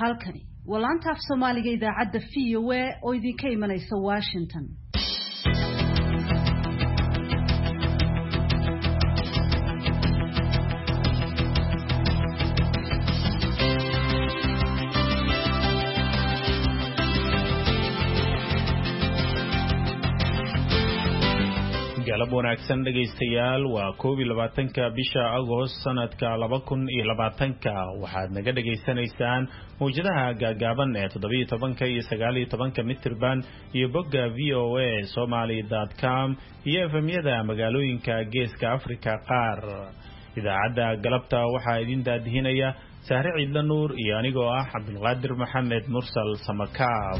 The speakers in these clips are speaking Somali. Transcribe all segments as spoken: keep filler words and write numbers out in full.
halkani waa laanta af Soomaaliga idaacadda V O A oo idinka imanaysa Washington. galab wanaagsan dhageystayaal waa koob iyo labaatanka bisha Agost sanadka laba kun iyo labaatanka waxaad naga dhageysanaysaan muujadaha gaagaaban ee toddoba iyo tobanka iyo sagaal iyo tobanka mitirban iyo bogga v o a somali dot com iyo F M-yada magaalooyinka Geeska Afrika qaar. idaacadda galabta waxaa idin daadihinaya Sahre Ciidla Nuur iyo anigoo ah Cabdulqaadir Maxamed Mursal Samakaab.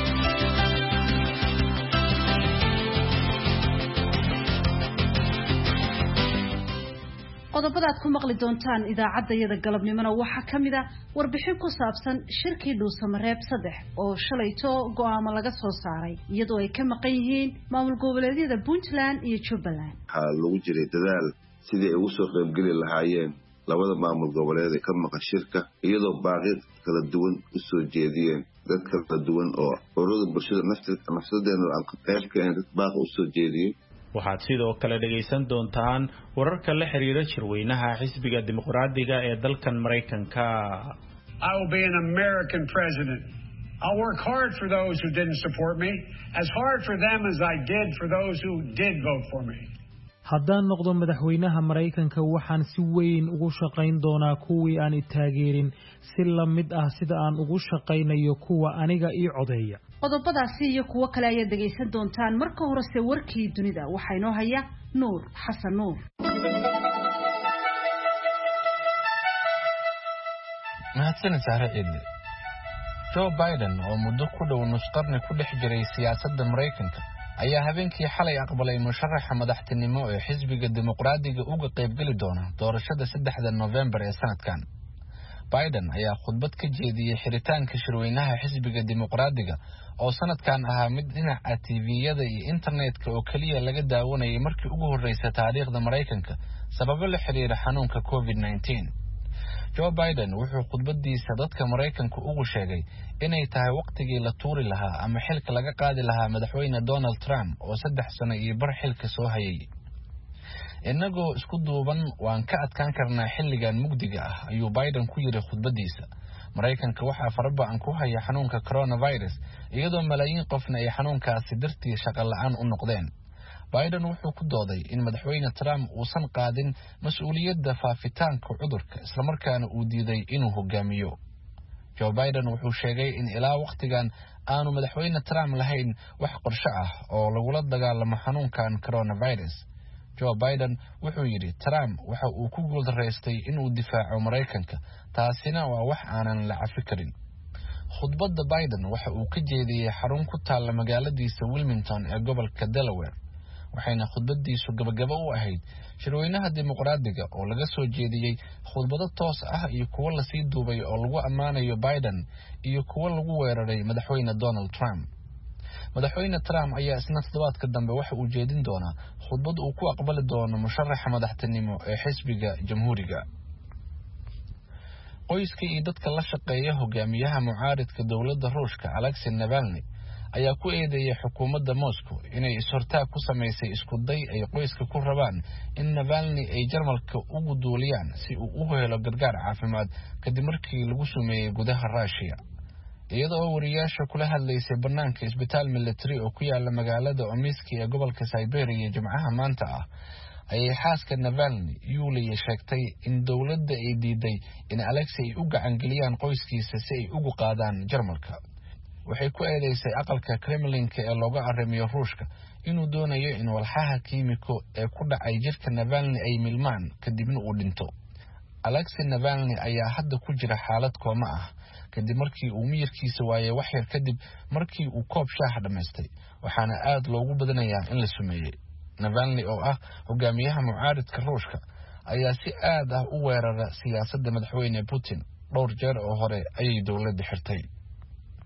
qodobada aad ku maqli doontaan idaacaddayada galabnimona waxaa ka mid ah warbixin ku saabsan shirkii dhuusamareeb saddex oo shalayto go'aamo laga soo saaray iyadoo ay ka maqan yihiin maamul goboleedyada Puntland iyo Jubbaland. waxaa lagu jiray dadaal sidii ay ugu soo qaybgeli lahaayeen labada maamul goboleed ee ka maqan shirka iyadoo baaqi kala duwan u soo jeediyeen dad kala duwan oo ururada bulshada nafsadeena aan ka qayb ka ahayn dad baaqi u soo jeediyay. waxaad sidoo kale dhageysan doontaan wararka la xiriira shirweynaha xisbiga dimuqraadiga ee dalkan Mareykanka. I will be an American president. I'll work hard for those who didn't support me, as hard for them as I did for those who did vote for me. haddaan noqdo madaxweynaha Mareykanka waxaan si weyn ugu shaqayn doonaa kuwii aan taageerin si la mid ah sida aan ugu shaqaynayo kuwa aniga ii codeeya. qodobadaasi iyo kuwa kale ayaad dhageysan doontaan marka horese warkii dunida waxaa inoo haya Nuur Xasan Nuur. mahadsanid Sahre Ciidle. Joe Biden oo muddo ku dhow nus qarni ku dhex jiray siyaasadda Mareykanka ayaa habeenkii xalay aqbalay musharaxa madaxtinimo ee xisbiga dimuqraadiga uga qaybgeli doona doorashada saddexda November ee sanadkan. Biden ayaa khudbad ka jeediyay xiritaanka shirweynaha xisbiga dimuqraadiga oo sanadkan ahaa mid dhinaca T V-yada iyo internetka oo kaliya laga daawanayay markii ugu horeysay taariikhda Mareykanka sababo la xiriira xanuunka COVID nineteen. Joe Biden wuxuu khudbadiisa dadka Mareykanka ugu sheegay inay tahay waqtigii la tuuri lahaa ama xilka laga qaadi lahaa madaxweyne Donald Trump oo saddex sano iyo bar xilka soo hayay. inagoo isku duuban waan ka adkaan karnaa xilligan mugdiga ah ayuu Biden ku yiri khudbadiisa. Mareykanka waxaa farabaan ku haya xanuunka coronavirus iyadoo malaayiin qofna ay xanuunkaasi dartii shaqo la'aan u noqdeen. Biden wuxuu ku dooday in madaxweyne Trump uusan qaadin mas'uuliyadda faafitaanka cudurka isla markaana uu diiday inuu hogaamiyo. Joe Biden wuxuu sheegay in ilaa waqtigan aanu madaxweyne Trump lahayn wax qorshe ah oo lagula dagaalamo xanuunkan coronavirus. Joe Biden wuxuu yiri Trump waxa uu ku guuldareystay inuu difaaco Mareykanka taasina waa wax aanan la cafi karin. khudbadda Biden waxa uu ka jeediyay xarun ku taal magaaladiisa Wilmington ee gobolka Delaware waxayna khudbadiisu gabagabo u ahayd shirweynaha dimuqraadiga oo laga soo jeediyay khudbado toos ah iyo kuwa la sii duubay oo lagu ammaanayo Biden iyo kuwa lagu weeraray madaxweyne Donald Trump. madaxweyne Trump ayaa isna toddobaadka dambe waxa uu jeedin doonaa khudbad uu ku aqbali doono musharaxa madaxtinimo ee xisbiga jamhuuriga. qoyska iyo dadka la shaqeeya hogaamiyaha mucaaridka dowladda Ruushka Alexei Navalny ayaa ku eedeeyay xukuumadda Moscow inay is-hortaag ku sameysay isku day ay qoyska ku rabaan in Navalny ay Jarmalka ugu duuliyaan si uu u helo gargaar caafimaad kadib markii lagu sumeeyay gudaha Russia. iyadoo wariyaasha kula hadlaysay banaanka isbitaal military oo ku yaala magaalada Omsk ee gobolka Siberia Jimcaha maanta ah ayay xaaska Navalny Yulia sheegtay in dowladda ay diiday in Alexei u gacan geliyaan qoyskiisa si ay ugu qaadaan Jarmalka. waxay ku eedeysay aqalka Kremlinka ee looga arrimiyo Ruushka inuu doonayo in walxaha kiimiko ee ku dhacay jirka Navalny ay milmaan kadibna uu dhinto. Alexei Navalny ayaa hadda ku jira xaalad kooma ah kadib markii uu miyirkiisa waayay wax yar kadib markii uu koob shaah dhameystay waxaana aad loogu badanayaa in la sumeeyay. Navalny oo ah hogaamiyaha mucaaridka Ruushka ayaa si aad ah u weerara siyaasadda madaxweyne Putin dhowr jeer oo hore ayay dowladda xirtay.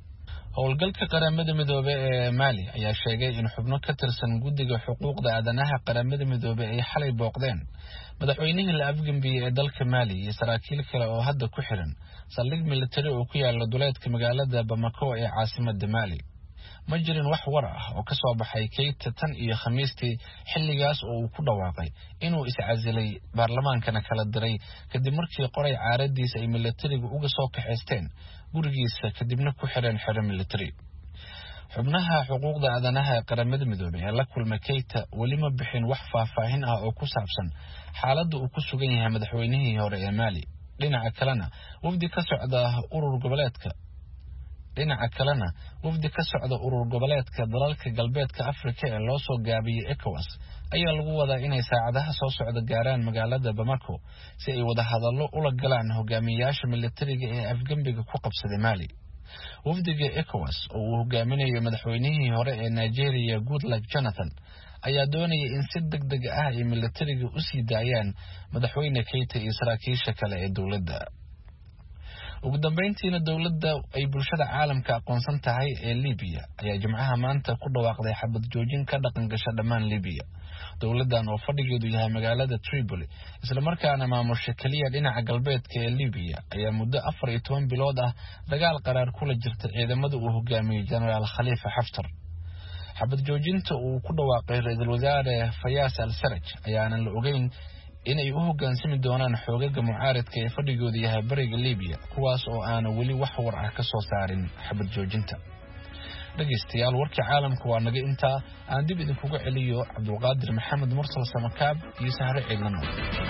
howlgalka qaramada midoobay ee Mali ayaa sheegay in xubno ka tirsan guddiga xuquuqda aadanaha qaramada midoobay ay xalay booqdeen madaxweynihii la afgambiyay ee dalka Mali iyo saraakiil kale oo hadda ku xiran saldhig militari oo ku yaala duleedka magaalada Bamako ee caasimadda Mali. ma jirin wax war ah oo ka soo baxay Keita tan iyo Khamiistii xilligaas oo uu ku dhawaaqay inuu iscasilay baarlamaankana kala diray kadib markii qoray caaradiisa ay militarigu uga soo kaxeysteen gurigiisa kadibna ku xireen xero militari. xubnaha xuquuqda aadanaha ee qaramada midoobay ee la kulmay Keita weli ma bixin wax faahfaahin ah oo ku saabsan xaaladda uu ku sugan yahay madaxweynihii hore ee Mali. dhinaca kalena wafdi ka socda urur goboleedka dhinaca kalena wafdi ka socda urur goboleedka dalalka galbeedka Afrika ee loo soo gaabiyay ECOWAS ayaa lagu wadaa inay saacadaha soo socda gaaraan magaalada Bamako si ay wada hadallo ula galaan hogaamiyayaasha militariga ee afgambiga ku qabsaday Mali. wafdiga ECOWAS oo uu hogaaminayo madaxweynihii hore ee Nigeria Goodluck Jonathan ayaa doonaya in si degdeg ah ay militariga u sii daayaan madaxweyne Keita iyo saraakiisha kale ee dawladda. ugu dambeyntiina dawladda ay bulshada caalamka aqoonsan tahay ee Liibiya ayaa jimcaha maanta ku dhawaaqday xabad joojin ka dhaqan gasha dhammaan Liibiya. dawladdan oo fadhigeedu yahay magaalada Tripoli isla markaana maamusha kaliya dhinaca galbeedka ee Liibiya ayaa muddo afar iyo toban bilood ah dagaal qaraar kula jirta ciidamada uu hogaamiyay Generaal Khalifa Haftar. xabad joojinta uu ku dhawaaqay ra'iisul wasaare Fayez al-Sarraj ayaanan la ogeyn inay u hoggaansami doonaan xoogaga mucaaradka ee fadhigooda yahay bariga Liibiya kuwaas oo aan weli wax war ah ka soo saarin xabad joojinta. dhageystayaal warkii caalamka waa naga intaa aan dib idinkugu celiyo Cabdulqaadir Maxamed Mursal Samakaab iyo Sahre Ciidlano.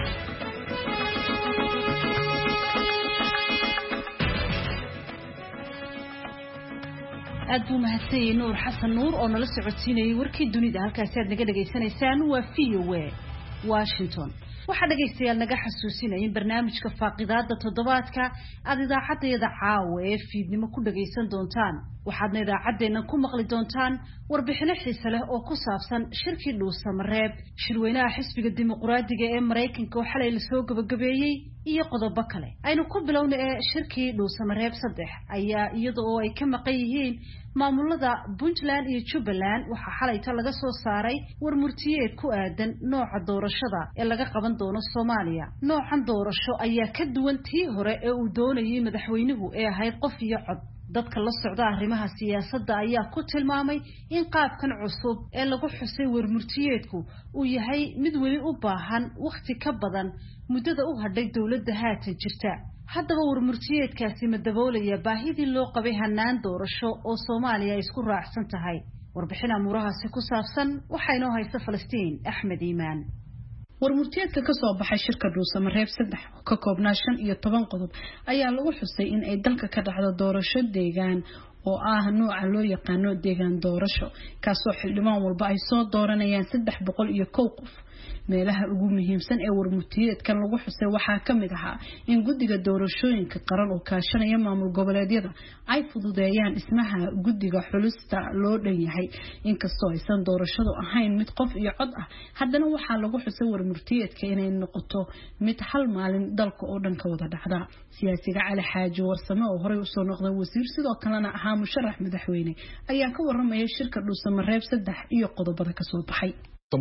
aad buu mahadsanyahay Nuur Xasan Nuur oo nala socodsiinayay warkii dunida. halkaas aad naga dhageysanaysaan waa V O A Washington. waxaa dhageystayaal naga xasuusinaya in barnaamijka faaqidaada toddobaadka aad idaacadeeda caawa ee fiidnimo ku dhageysan doontaan. waxaadna idaacadeena ku maqli doontaan warbixino xiiso leh oo ku saabsan shirkii dhuusamareeb, shirweynaha xisbiga dimuqraadiga ee Mareykanka oo xalay la soo gabagabeeyay iyo qodobo kale. aynu ku bilowna ee shirkii dhuusamareeb saddex ayaa iyada oo ay ka maqan yihiin maamulada Puntland iyo Jubbaland waxaa xalayta laga soo saaray war murtiyeed ku aadan nooca doorashada ee laga qaban doono Soomaaliya. noocan doorasho ayaa ka duwan tii hore ee uu doonayay madaxweynuhu ee ahayd qof iyo cod. dadka la socda arrimaha siyaasadda ayaa ku tilmaamay in qaabkan cusub ee lagu xusay warmurtiyeedku uu yahay mid weli u baahan waqti ka badan muddada u hadhay dawladda haatan jirta. haddaba warmurtiyeedkaasi ma daboolaya baahidii loo qabay hanaan doorasho oo Soomaaliya isku raacsan tahay? warbixin amuurahaasi ku saabsan waxaa inoo haysta Falastiin Axmed Iimaan. warmurtiyeedka ka soo baxay shirka dhuusamareeb saddex oo ka koobnaa shan iyo toban qodob ayaa lagu xusay in ay dalka ka dhacdo doorasho deegaan oo ah nooca loo yaqaano deegaan doorasho kaasoo xildhibaan walba ay soo dooranayaan saddex boqol iyo kow qof. meelaha ugu muhiimsan ee warmurtiyeedkan lagu xusay waxaa ka mid ahaa in guddiga doorashooyinka qaran oo kaashanaya maamul goboleedyada ay fududeeyaan dhismaha guddiga xulista loo dhan yahay. inkastoo aysan doorashadu ahayn mid qof iyo cod ah haddana waxaa lagu xusay warmurtiyeedka inay noqoto mid hal maalin dalka oo dhan ka wada dhacda. siyaasiga Cali Xaaji Warsame oo horey usoo noqday wasiir sidoo kalena ahaa musharax madaxweyne ayaa ka waramaya shirka dhuusamareeb saddex iyo qodobada ka soo baxay.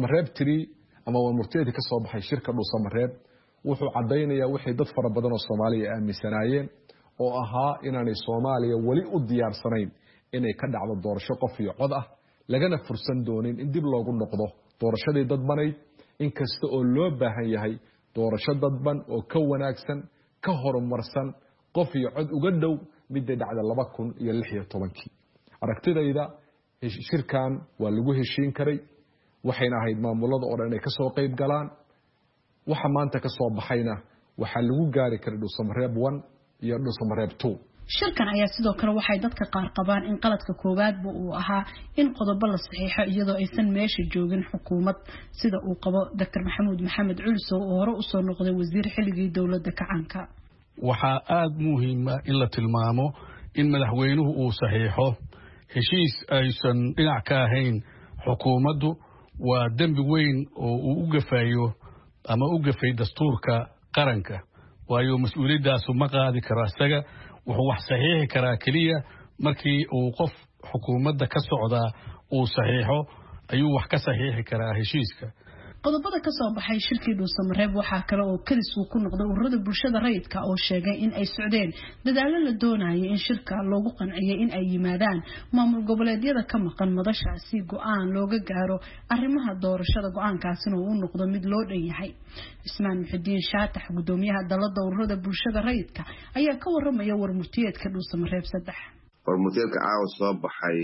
ama warmurtiyeedka ka soo baxay shirka dhuusamareeb wuxuu cadeynayaa wixii dad fara badan oo Soomaaliya aaminsanaayeen oo ahaa inaanay Soomaaliya wali u diyaarsanayn inay ka dhacdo doorasho qof iyo cod ah lagana fursan doonin in dib loogu noqdo doorashadii dadbanayd inkasta oo loo baahan yahay doorasho dadban oo ka wanaagsan ka horumarsan qof iyo cod uga dhow midda dhacda laba kun iyo lix iyo tobankii. aragtidayda shirkan waa lagu heshiin karay waxayna ahayd maamulada oo dhan ay ka soo qayb galaan. waxa maanta ka soo baxayna waxa lagu gaari karay dhuusamareeb one iyo dhuusamareeb two. shirkan ayaa sidoo kale waxay dadka qaar qabaan in qaladka koowaad uu ahaa in qodobo la saxiixo iyadoo aysan meesha joogin xukuumad sida uu qabo Dr Maxamuud Maxamed Culsow oo hore u soo noqday wasiir xilligii dawladda kacanka. waxaa aad muhiim ah in la tilmaamo in madaxweynuhu uu saxiixo heshiis aysan dhinac ka ahayn xukuumaddu waa dembi weyn oo uu u gafayo ama u gafay dastuurka qaranka waayo mas'uuliyadaasu ma qaadi karo isaga wuxuu wax saxiixi karaa kaliya markii uu qof xukuumadda ka socdaa uu saxiixo ayuu wax ka saxiixi karaa heshiiska. qodobada ka soo baxay shirkii dhuusamareeb waxaa kale oo kadis uu ku noqday ururada bulshada rayidka oo sheegay in ay socdeen dadaalo la doonayay in shirka loogu qanciyay in ay yimaadaan maamul goboleedyada ka maqan madashaasi go'aan looga gaaro arrimaha doorashada go'aankaasina uu noqdo mid loo dhan yahay. Ismaan Muxudiin Shaatax gudoomiyaha dalada ururada bulshada rayidka ayaa ka waramaya warmurtiyeedka dhuusamareeb saddex. warmurtiyeedka caawa soo baxay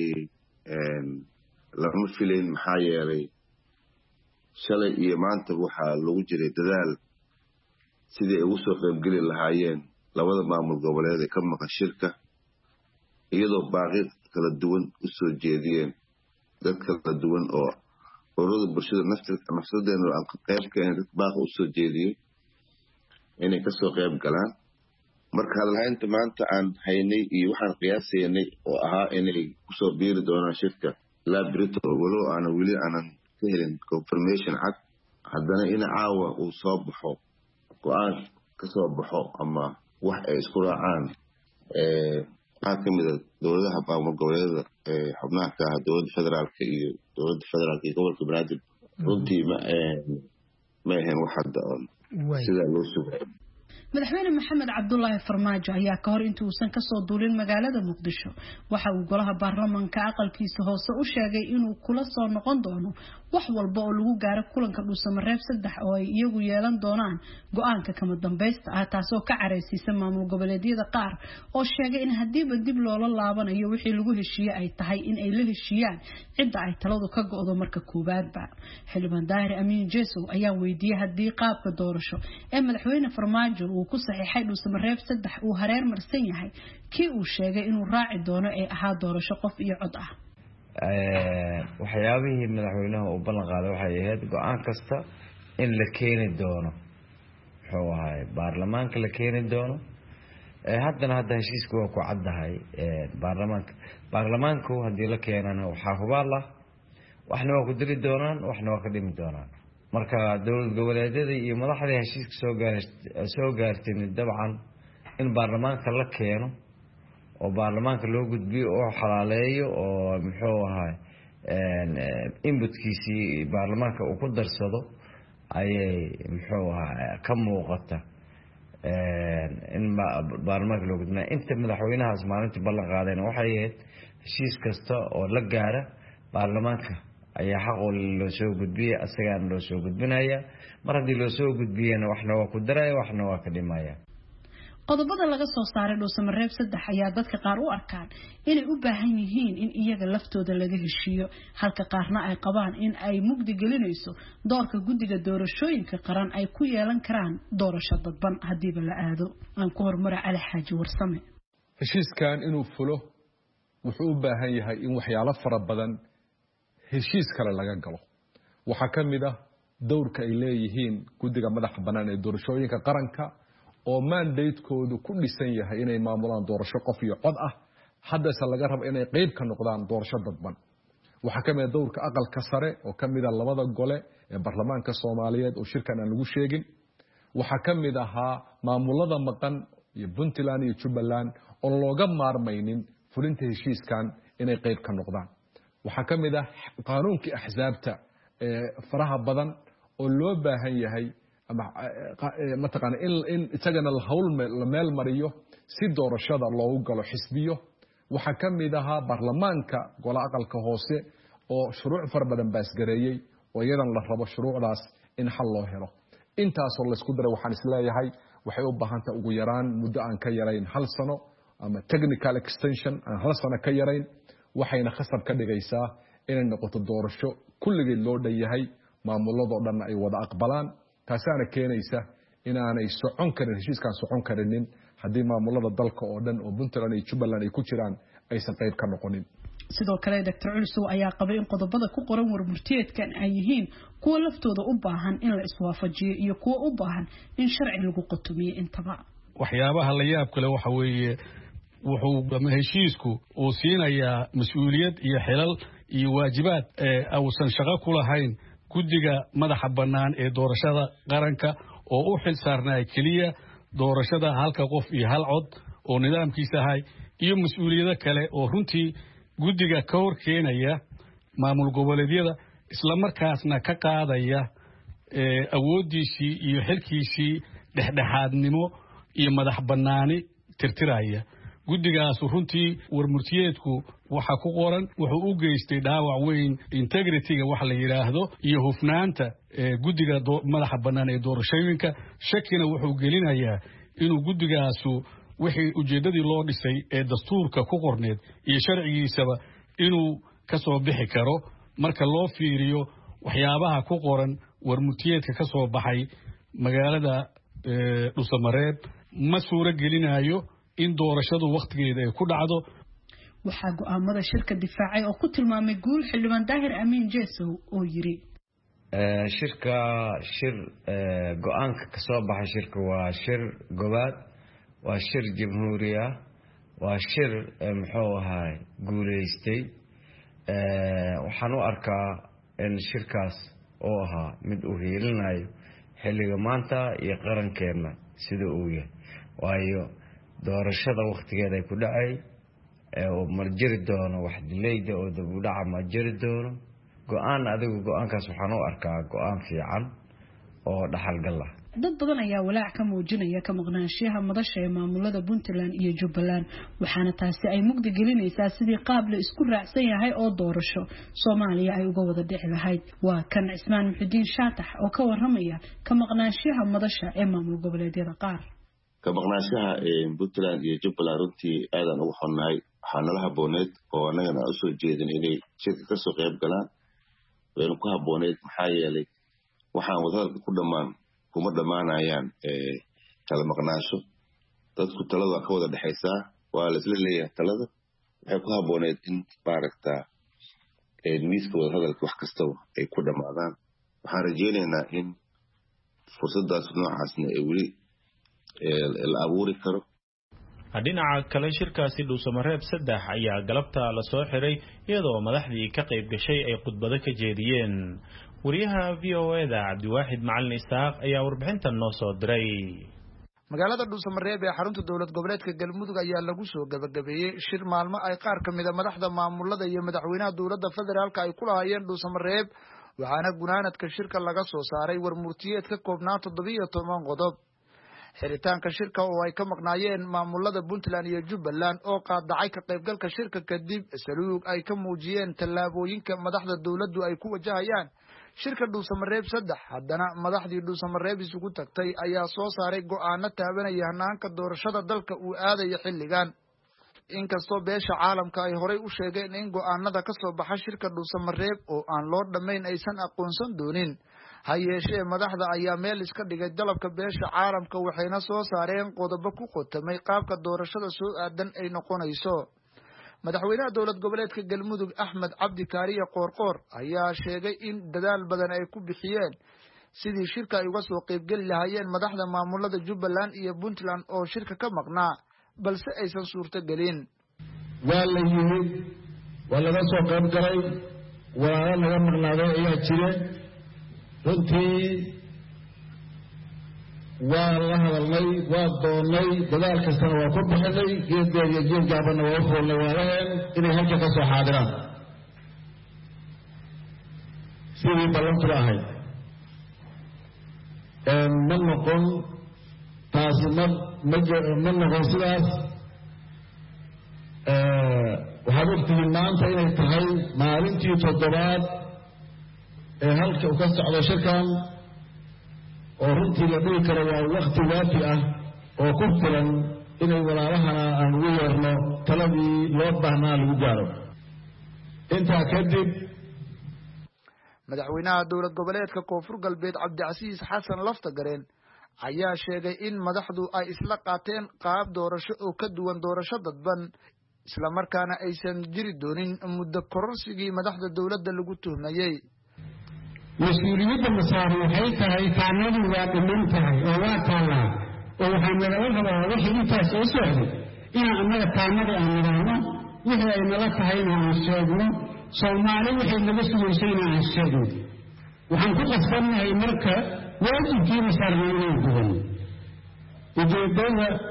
lama filayn maxaa yeelay shalay iyo maanta waxaa lagu jiray dadaal sidii ay ugu soo qaybgeli lahaayeen labada maamul goboleed ee ka maqan shirka iyadoo baaqi kala duwan u soo jeediyeen dad kala duwan oo ururada bulshada nafsadeena aan qayb ka ahayn dad baaqi u soo jeediyey inay ka soo qayb galaan. marka hadalhaynta maanta aan haynay iyo waxaan qiyaasaynay oo ahaa inay kusoo biiri doonaan shirka ilaa Brito walow aan weli aanan helin confirmation cad haddana in caawa uu soo baxo go'aan ka soo baxo ama wax ay isku raacaan qaar ka mid ah dowladaha maamul goboleedyada ee xubnaha ka ah dowladda federaalka iyo dowladda federaalka iyo gobolka banaadir runtii ma ma ahayn wax hadda oo sida loo sugay. madaxweyne maxamed cabdullaahi farmaajo ayaa ka hor intii uusan ka soo duulin magaalada muqdisho waxa uu golaha baarlamaanka aqalkiisa hoose u sheegay inuu kula soo noqon doono wax walba oo lagu gaaro kulanka dhuusamareeb saddex oo ay iyagu yeelan doonaan go'aanka kama dambaysta ah taasoo ka careysiisa maamul goboleedyada qaar oo sheegay in hadiiba dib loola laabanayo wixii lagu heshiiyay ay tahay in ay la heshiiyaan cidda ay taladu ka go'do marka koobaadba. xildhibaan daahir amiin jeesow ayaa weydiiyay haddii qaabka doorasho ee madaxweyne farmaajo uu ku saxiixay dhuusamareeb saddex uu hareer marsan yahay kii uu sheegay inuu raaci doono ee ahaa doorasho qof iyo cod ah. waxyaabihii madaxweynaha uu ballan qaaday waxay ahayd go'aan kasta in la keeni doono muxuu ahaay baarlamaanka la keeni doono. haddana hadda heshiiska waa ku caddahay baarlamaanka baarlamaanku haddii la keenana waxaa hubaal ah waxna waa ku diri doonaan waxna waa ka dhimi doonaan. marka dowlad goboleedyada iyo madaxda heshiiska soo gaar soo gaartay dabcan in baarlamaanka la keeno oo baarlamaanka loo gudbiyo oo xalaaleeyo oo muxuu ahaay inputkiisii baarlamaanka uu ku darsado ayay muxuu ahaay ka muuqata in baarlamaanka loo gudbiyo. inta madaxweynahaas maalintii ballan qaadayna waxay ahayd heshiis kasta oo la gaara baarlamaanka ayaa xaq loo soo gudbiyay asagaana loo soo gudbinaya mar haddii loo soo gudbiyana waxna waa ku daraya waxna waa ka dhimaya. qodobada laga soo saaray dhuusamareeb saddex ayaa dadka qaar u arkaan inay u baahan yihiin in iyaga laftooda laga heshiiyo halka qaarna ay qabaan in ay mugdi gelinayso doorka guddiga doorashooyinka qaran ay ku yeelan karaan doorasho dadban hadiiba la aado. aan ku hormara cali xaaji warsame. heshiiskan inuu fulo wuxuu u baahan yahay in waxyaalo fara badan heshiis kale laga galo. waxaa ka mid ah dowrka ay leeyihiin guddiga madaxa bannaan ee doorashooyinka qaranka oo mandate-koodu ku dhisan yahay inay maamulaan doorasho qof iyo cod ah haddase laga rabo inay qayb ka noqdaan doorasho dadban. waxaa ka mid ah dowrka aqalka sare oo ka mid ah labada gole ee baarlamaanka Soomaaliyeed oo shirkan aan lagu sheegin. waxaa ka mid ahaa maamulada maqan iyo Puntland iyo Jubbaland oo looga maarmaynin fulinta heshiiskan inay qayb ka noqdaan. waxaa ka mid ah qaanuunkii axsaabta ee faraha badan oo loo baahan yahay ama mataqaana in in isagana la hawl la meel mariyo si doorashada loogu galo xisbiyo. waxaa ka mid ahaa baarlamaanka golaha aqalka hoose oo shuruuc fara badan baasgareeyay oo iyadan la rabo shuruucdaas in xal loo helo. intaasoo la isku daray waxaan isleeyahay waxay u baahan tahay ugu yaraan muddo aan ka yarayn hal sano ama technical extension aan hal sano ka yarayn waxayna khasab ka dhigaysaa inay noqoto doorasho kulligeed loo dhan yahay maamuladoo dhan ay wada aqbalaan. taasaana keenaysa inaanay socon karin heshiiskaan socon karinin haddii maamulada dalka oo dhan oo Puntland iyo Jubbaland ay ku jiraan aysan qayb ka noqonin. sidoo kale Doctor Culusow ayaa qabay in qodobada ku qoran warmurtiyeedkan ay yihiin kuwa laftooda u baahan in la iswaafajiyo iyo kuwa u baahan in sharci lagu qotomiyo intaba. waxyaabaha la yaab kale waxa weeye wuxuu heshiisku uu siinayaa mas'uuliyad iyo xilal iyo waajibaad ee uusan shaqo ku lahayn guddiga madaxa bannaan ee doorashada qaranka oo u xil saarnaa keliya doorashada halka qof iyo hal cod oo nidaamkiisa ahay iyo mas-uuliyado kale oo runtii guddiga ka hor keenaya maamul goboleedyada isla markaasna ka qaadaya awooddiisii iyo xilkiisii dhexdhexaadnimo iyo madax bannaani tirtiraya guddigaasu runtii warmurtiyeedku waxa ku qoran wuxuu u geystay dhaawac weyn integrity-ga wax la yiraahdo iyo hufnaanta guddiga madaxa bannaan ee doorashooyinka shakina wuxuu gelinayaa inuu guddigaasu wixii ujeedadii loo dhisay ee dastuurka ku qorneed iyo sharcigiisaba inuu ka soo bixi karo marka loo fiiriyo waxyaabaha ku qoran warmurtiyeedka ka soo baxay magaalada Dhuusamareeb ma suura gelinayo in doorashadu waqtigeeda ay ku dhacdo. waxaa go'aamada shirka difaacay oo ku tilmaamay guul xildhibaan Daahir Amiin Jeesow oo yiri shirka shir go'aanka ka soo baxay shirka waa shir gobaad waa shir jamhuuriya waa shir muxuu ahay guuleystay waxaan u arkaa in shirkaas oo ahaa mid u hiilinayo xilliga maanta iyo qarankeena sida uu yahay waayo doorashada waqtigeeda ay ku dhacay oo ma jiri doono wax dilayda oo dib u dhaca ma jiri doono go'aan adigu go'aankaas waxaan u arkaa go'aan fiican oo dhaxal gal ah dad badan ayaa walaac ka muujinaya ka maqnaanshiyaha madasha ee maamulada Puntland iyo Jubbaland waxaana taasi ay mugdi gelinaysaa sidii qaab la isku raacsan yahay oo doorasho Soomaaliya ay uga wada dhici lahayd waa kan Cismaan Muxudiin Shaatax oo ka waramaya ka maqnaanshiyaha madasha ee maamul goboleedyada qaar ka maqnaanshaha ee Puntland iyo Jubbaland runtii aadan ugu xunnahay waxaa nala habooneed oo annagana u soo jeedin inay shirka ka soo qayb galaan waynu ku habooneed maxaa yeelay waxaan wadahadalka ku dhammaan kuma dhamaanayaan kala maqnaansho dadku talada ka wada dhaxaysaa waa la isla leeyahay talada waxay ku habooneed in baaragtaa miiska wadahadalka wax kastaba ay ku dhamaadaan waxaan rajaynaynaa in fursadaas noocaasna ay weli la abuuri karo. dhinaca kale shirkaasi Dhuusamareeb saddex ayaa galabta la soo xiray iyadoo madaxdii ka qayb gashay ay khudbado ka jeediyeen. wariyaha V O A da Cabdiwaaxid Macalin Isaaq ayaa warbixintan noo soo diray. magaalada Dhuusamareeb ee xarunta dowlad goboleedka Galmudug ayaa lagu soo gabagabeeyay shir maalmo ay qaar ka mid ah madaxda maamulada iyo madaxweynaha dowladda federaalka ay ku lahaayeen Dhuusamareeb waxaana gunaanadka shirka laga soo saaray warmurtiyeed ka koobnaa toddoba iyo toban qodob. xiritaanka shirka oo ay ka maqnaayeen maamulada Puntland iyo Jubbaland oo qaadacay ka qaybgalka shirka kadib saluug ay ka muujiyeen tallaabooyinka madaxda dowladdu ay ku wajahayaan shirka Dhuusamareeb saddex haddana madaxdii Dhuusamareeb isugu tagtay ayaa soo saaray go'aano taabanaya hanaanka doorashada dalka uu aadayo xilligan inkastoo beesha caalamka ay horay u sheegeen in go'aanada ka soo baxa shirka Dhuusamareeb oo aan loo dhamayn aysan aqoonsan doonin ha yeeshee madaxda ayaa meel iska dhigay dalabka beesha caalamka waxayna soo saareen qodobo ku qotamay qaabka doorashada soo aadan ay noqonayso. madaxweynaha dowlad goboleedka Galmudug Axmed Cabdi Kaariye Qoorqoor ayaa sheegay in dadaal badan ay ku bixiyeen sidii shirka ay uga soo qaybgeli lahaayeen madaxda maamulada Jubbaland iyo Puntland oo shirka ka maqnaa balse aysan suurto gelin. waa la yimid waa laga soo qayb galay waa laga maqnaaday ayaa jira runtii waa la hadalnay waa doonay dadaal kastana waa ku bixinay geedbeer iyo geed gaabana waa u foolnay waalahen inay halka ka soo xaadiraan sidii ballantuba ahayd ma noqon taasi ma ma noqon sidaas waxaad ogtihiin maanta inay tahay maalintii toddobaad ee halka uu ka socdo shirkan oo runtii la dhihi karo waa wakti waafi ah oo ku filan inay walaalahana aan ugu yeerno taladii loo baahnaa lagu gaaro. intaa kadib madaxweynaha dowlad goboleedka Koonfur Galbeed Cabdicasiis Xasan Laftagareen ayaa sheegay in madaxdu ay isla qaateen qaab doorasho oo ka duwan doorasho dadban isla markaana aysan jiri doonin muddo kororsigii madaxda dowladda lagu tuhmayay. mas-uuliyadda masaaran waxay tahay taanadu waa dhiman tahay oo waa taallaa oo waxaa nagala rabaa wixii intaas soo socday inaan annaga taanada aan nidhaahno wixii ay nala tahayna aan sheegno soomaali wixii naga sugaysayna aan sheegno waxaan ku qasbannahay marka waajibkii masaarna inaan gudan ujeeddada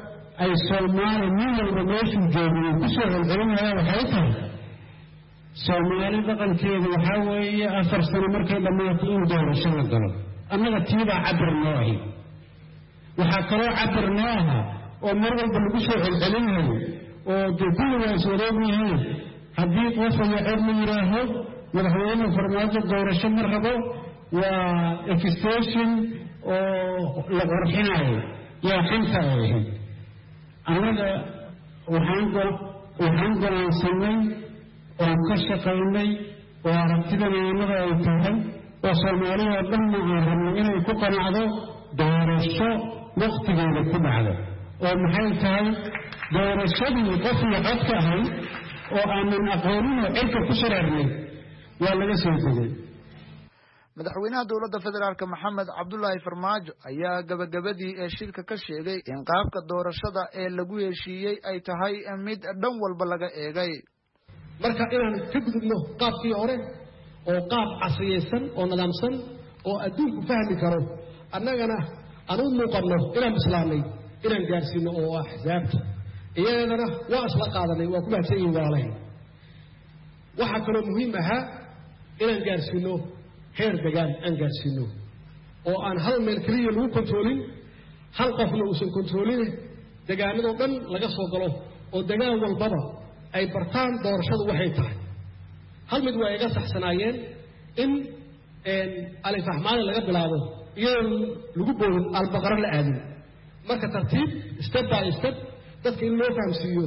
ay soomaali nin walba meeshuu joogay ku soo celcelinayaan waxay tahay soomaali dhaqankeedu waxaa weeye afar sano markay dhammaato in doorasho la galo annaga tiibaa cabir noo ahi waxaa kaloo cabir noo aha oo mar walba lagu soo celcelinayo oo dee kulligaas wareeg yihiin haddii qofaya cod la yidhaaho madaxweyne farmaajo doorasho ma rabo waa extension oo la qorxinayo yaa xanta ay ahayd annaga waxaan waxaan go'aansanay oon ka shaqaynay oo aragtidaneennada ay tahay oo soomaalida dhanna aan rabno inay ku qanacdo doorasho wakhtigeeda ku dhacdo oo maxay tahay doorashadii qofkii codka ahayd oo aanan aqooninoo cirka ku shareernay waa laga soo tegay madaxweynaha dowladda federaalka maxamed cabdulaahi farmaajo ayaa gabagabadii ee shirka ka sheegay in qaabka doorashada ee lagu heshiiyey ay tahay mid dhan walba laga eegay marka inaan ka gudubno qaabkii hore oo qaab casriyeysan oo nidaamsan oo adduunku fahmi karo annagana aan u muuqanno inaan bislaanay inaan gaarsiino oo ah xisaabta iyadana waa isla qaadanay waa ku mahadsan yihiin walaalahay waxaa kaloo muhiim ahaa inaan gaarsiino heer degaan aan gaarsiino oo aan hal meel keliya lagu kontroolin hal qofna uusan kontroolin degaanadoo dhan laga soo galo oo degaan walbaba ay bartaan doorashadu waxay tahay hal mid waa iga saxsanaayeen in alifahmaani laga bilaabo iyadoo lagu boodin albaqaro la aadin marka tartiib step by step dadka in loo fahamsiiyo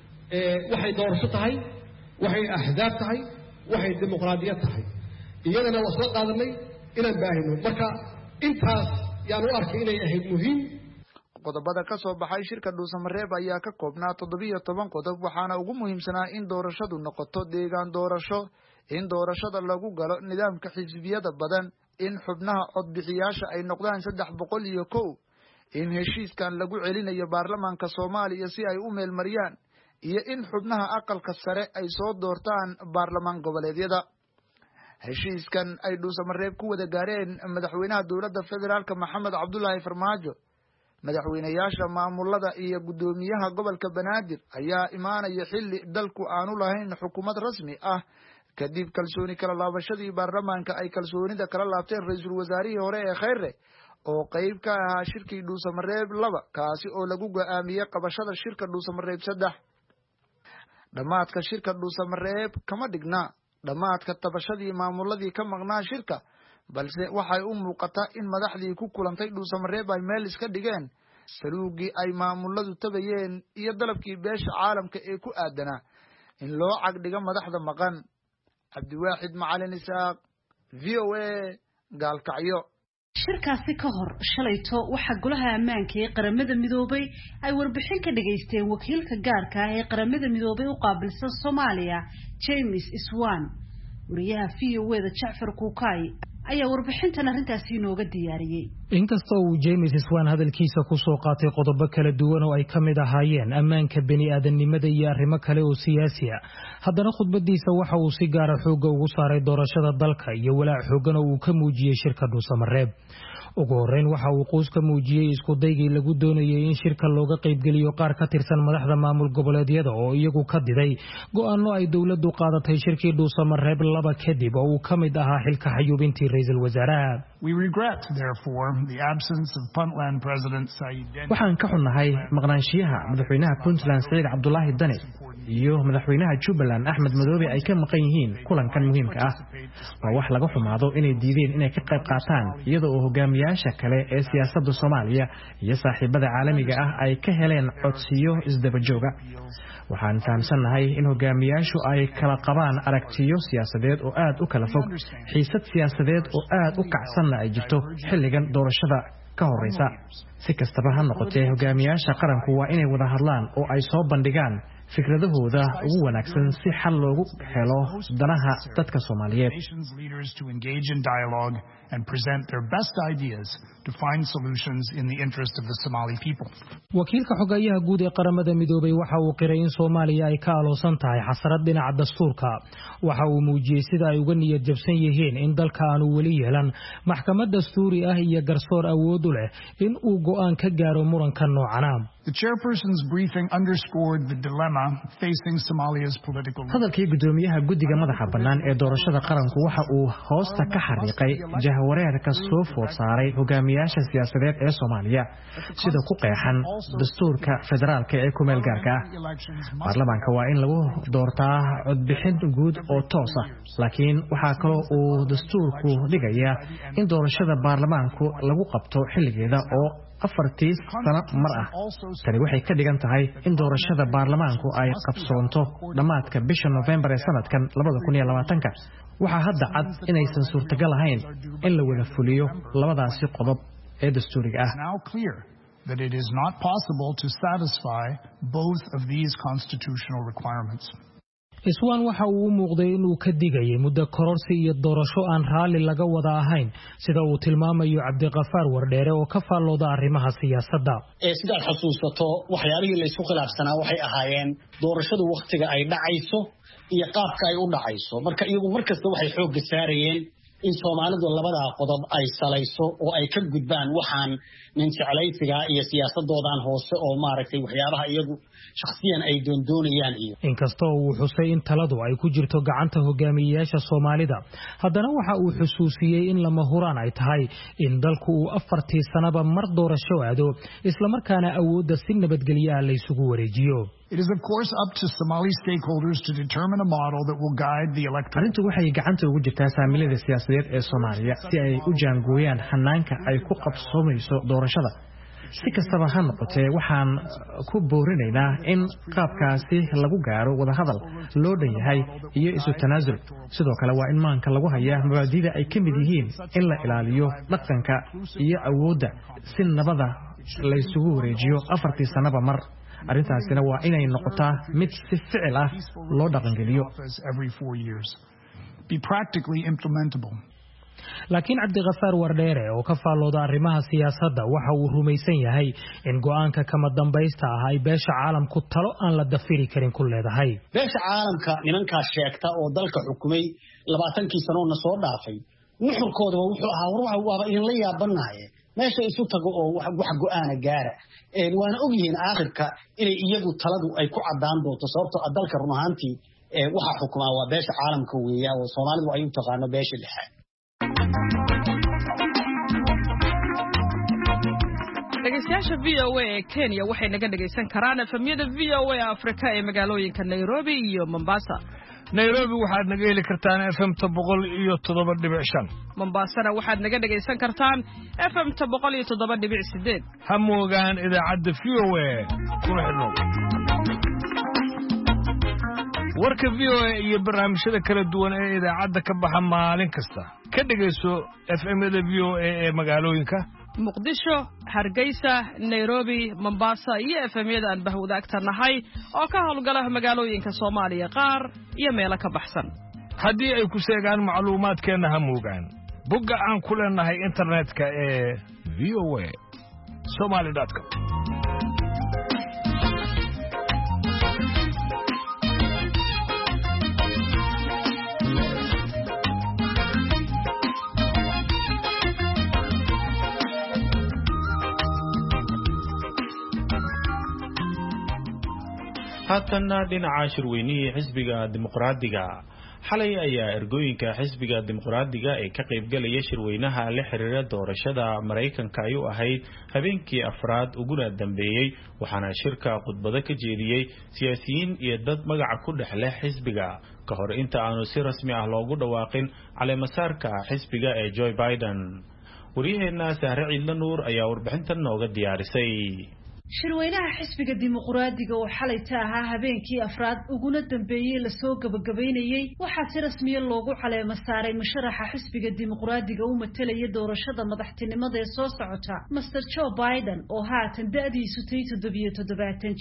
waxay doorasho tahay waxay axzaab tahay waxay dimuqraadiyad tahay iyadana waa isla qaadanay inaan baahino marka intaas yaan u arkay inay ahayd muhiim qodobada ka soo baxay shirka dhuusamareeb ayaa ka koobnaa toddobiyo toban qodob waxaana ugu muhiimsanaa in doorashadu noqoto deegaan doorasho in doorashada lagu galo nidaamka xisbiyada badan in xubnaha codbixiyaasha ay noqdaan saddex boqol iyo kow in heshiiskan lagu celinayo baarlamaanka soomaaliya si ay u meelmariyaan iyo in xubnaha aqalka sare ay soo doortaan baarlamaan goboleedyada heshiiskan ay dhuusamareeb ku wada gaareen madaxweynaha dowladda federaalka maxamed cabdulaahi farmaajo madaxweynayaasha maamulada iyo guddoomiyaha gobolka banaadir ayaa imaanaya xilli dalku aanu lahayn xukuumad rasmi ah kadib kalsooni kala laabashadii baarlamaanka ay kalsoonida kala laabteen ra-iisul wasaarihii hore ee kheyre oo qayb ka ahaa shirkii dhuusamareeb laba kaasi oo lagu go'aamiyey qabashada shirka dhuusamareeb saddex dhammaadka shirka dhuusamareeb kama dhigna dhammaadka tabashadii maamuladii ka maqnaa shirka balse waxay u muuqataa in madaxdii ku kulantay dhuusamareeb ay meel iska dhigeen saluugii ay maamuladu tabayeen iyo dalabkii beesha caalamka ee ku aadanaa in loo cagdhigo madaxda maqan cabdiwaaxid macalin isaaq v o a gaalkacyo shirkaasi ka hor shalayto waxaa golaha ammaanka ee qaramada midoobay ay warbixin ka dhageysteen wakiilka gaarka ah ee qaramada midoobay u qaabilsan Soomaaliya James Iswan wariyaha v o a da Jacfar Kuukay ayaa warbixintan arrintaasi inooga diyaariyay inkastoo uu James Iswan hadalkiisa ku soo qaatay qodobo kala duwan oo ay ka mid ahaayeen ammaanka bini'aadanimada iyo arrimo kale oo siyaasi ah haddana khudbadiisa waxa uu si gaar ah xoog ugu saaray doorashada dalka iyo walaac xoogan oo uu ka muujiyay shirka dhuusamareeb ugu horeyn waxa uu qoys ka muujiyay isku daygii lagu doonayay in shirka looga qayb geliyo qaar ka tirsan madaxda maamul goboleedyada oo iyagu ka diday go'aano ay dawladdu qaadatay shirkii dhuusamareeb laba kadib oo uu ka mid ahaa xilka xayuubintii ra'iisul wasaaraha We regret, therefore, the absence of Puntland President Saeed Deni. waxaan ka xunnahay maqnaanshiyaha madaxweynaha Puntland Saeed Cabdulaahi Deni iyo madaxweynaha Jubbaland Axmed Madoobe ay ka maqan yihiin kulankan muhiimka ah waa wax laga xumaado inay diideen inay ka qayb qaataan iyadoo uu hogaamiyaasha kale ee siyaasadda Soomaaliya iyo saaxiibada caalamiga ah ay ka heleen codsiyo isdaba jooga waxaan fahamsanahay in hogaamiyaashu ay kala qabaan aragtiyo siyaasadeed oo aad u kala fog xiisad siyaasadeed oo aad u kacsanna ay jirto xilligan doorashada ka horeysa si kastaba ha noqotee hogaamiyaasha qaranku waa inay wada hadlaan oo ay soo bandhigaan fikradahooda ugu wanaagsan si xal loogu helo danaha dadka Soomaaliyeed. And present their best ideas to find solutions in the interest of the Somali people. Wakiilka xogayaha guud ee qaramada midoobay waxa uu qiray in Soomaaliya ay ka aloosan tahay xasarad dhinaca dastuurka. Waxa uu muujiyay sida ay uga niyad jabsan yihiin in dalka aanu weli yeelan maxkamad dastuuri ah iyo garsoor awood u leh in uu go'aan ka gaaro muranka noocan. The chairperson's briefing underscored the dilemma facing Somalia's political. Hadalkii gudoomiyaha guddiga madaxa bannaan ee doorashada qaranku waxa uu hoosta ka xariiqay jahawareerka soo food saaray hogaamiyaasha siyaasadeed ee Soomaaliya sida ku qeexan dastuurka federaalka ee ku meel gaarka ah. Baarlamaanka waa in lagu doortaa codbixin guud oo toos ah, laakiin waxa kale oo dastuurku dhigayaa in doorashada baarlamaanku lagu qabto xilligeeda oo afartii sano mar ah. Tani waxay ka dhigan tahay in doorashada baarlamaanku ay qabsoonto dhamaadka bisha November ee sanadkan laba kun iyo labaatan. Waxaa hadda cad inaysan suurtagal ahayn in la wada fuliyo labadaasi qodob ee dastuuriga ah. That it is not possible to satisfy both of these constitutional requirements. Iswaan waxa uu u muuqday inuu ka digayay muddo kororsi iyo doorasho aan raali laga wada ahayn sida uu tilmaamayo Cabdiqafaar Wardheere oo ka faallooda arrimaha siyaasadda. Ee sida aad xasuusato waxyaalihii la isku khilaafsanaa waxay ahaayeen doorashadu waqtiga ay dhacayso iyo qaabka ay u dhacayso. Marka iyagu markasta waxay xoog saarayeen in Soomaalidu labada qodob ay salayso oo ay ka gudbaan waxaan nin jeclaysiga iyo siyaasadoodan hoose oo maaragtay waxyaabaha iyagu shakhsiyan ay doondoonayaan iyo inkastoo uu xusay in taladu ay ku jirto gacanta hogaamiyayaasha Soomaalida haddana waxa uu xusuusiyay in lama huraan ay tahay in dalku uu afartii sanaba mar doorasho aado isla markaana awoodda si nabadgelyo ah la isugu wareejiyo. It is of course up to Somali stakeholders to determine a model that will guide the electorate. Arrintu waxay gacanta ugu jirtaa saamilada siyaasadeed ee Soomaaliya si ay u jaangooyaan hanaanka ay ku qabsoomayso doorashada. Si kastaba ha noqotee waxaan ku boorinaynaa in qaabkaasi lagu gaaro wada hadal loo dhan yahay iyo isu tanaasul. Sidoo kale waa in maanka lagu hayaa mabaadi'da ay ka mid yihiin in la ilaaliyo dhaqanka iyo awoodda si nabada la isugu wareejiyo afartii sanaba mar. Arrintaasina waa inay noqotaa mid si ficil ah loo dhaqangeliyo. Be practically implementable. Laakiin Cabdiqafaar Wardheere oo ka faallooda arrimaha siyaasadda waxa uu rumaysan yahay in go'aanka kama dambaysta ah ay beesha caalamku talo aan la dafiri karin ku leedahay. Beesha caalamka nimankaas sheegta oo dalka xukumay labaatankii sano na soo dhaafay nuxurkooda wuxuu ahaa war waxa in la yaabanahay meesha isu tago oo wax go'aan gaara ee waan ogyihiin aakhirka inay iyagu taladu ay ku cadaan doonto sababtoo ah dalka run ahaantii ee waxa xukumaa waa beesha caalamka weeyaa oo Soomaalidu ay u taqaano beesha dhexe. dhegeystayaasha V O A ee Kenya waxay naga dhegeysan karaan efemyada V O A Afrika ee magaalooyinka Nairobi iyo Mombasa. Nairobi waxaad naga heli kartaan F M boqol iyo toddoba dhibic shan. Mombasana waxaad naga dhegeysan kartaan F M boqol iyo toddoba dhibic sideed. Ha moogaan idaacadda V O A kuna xidhnow. Warka V O A iyo barnaamijyada kala duwan ee idaacadda ka baxa maalin kasta ka dhegeyso F M-yada V O A ee magaalooyinka Muqdisho, Hargeysa, Nairobi, Mombasa iyo F M-yada aan bahwadaagta nahay oo ka howlgala magaalooyinka Soomaaliya qaar iyo meelo ka baxsan. Haddii ay ku seegaan macluumaadkeena ha moogaan bogga aan ku leenahay internetka ee v o a somali dot com. haatanna dhinaca shirweynihii xisbiga dimuqraadiga xalay ayaa ergooyinka xisbiga dimuqraadiga ee ka qaybgalaya shirweynaha la xiriira doorashada Mareykanka ay u ahayd habeenkii afraad uguna dambeeyay waxaana shirka khudbado ka jeediyay siyaasiyiin iyo dad magaca ku dhex leh xisbiga ka hor inta aanu si rasmi ah loogu dhawaaqin caleemasaarka xisbiga ee Joe Biden. Wariyaheena Sahre Ciidla Nuur ayaa warbixintan nooga diyaarisay. shirweynaha xisbiga dimuqraadiga oo xalay taaha habeenkii afraad uguna dambeeyay la soo gabagabeynayay waxaa si rasmi ah loogu caleema saaray musharaxa xisbiga dimuqraadiga u matalaya doorashada madaxtinimada ee soo socota Mister Joe Biden oo haatan da'diisu tahay toddoba iyo toddobaatan jir.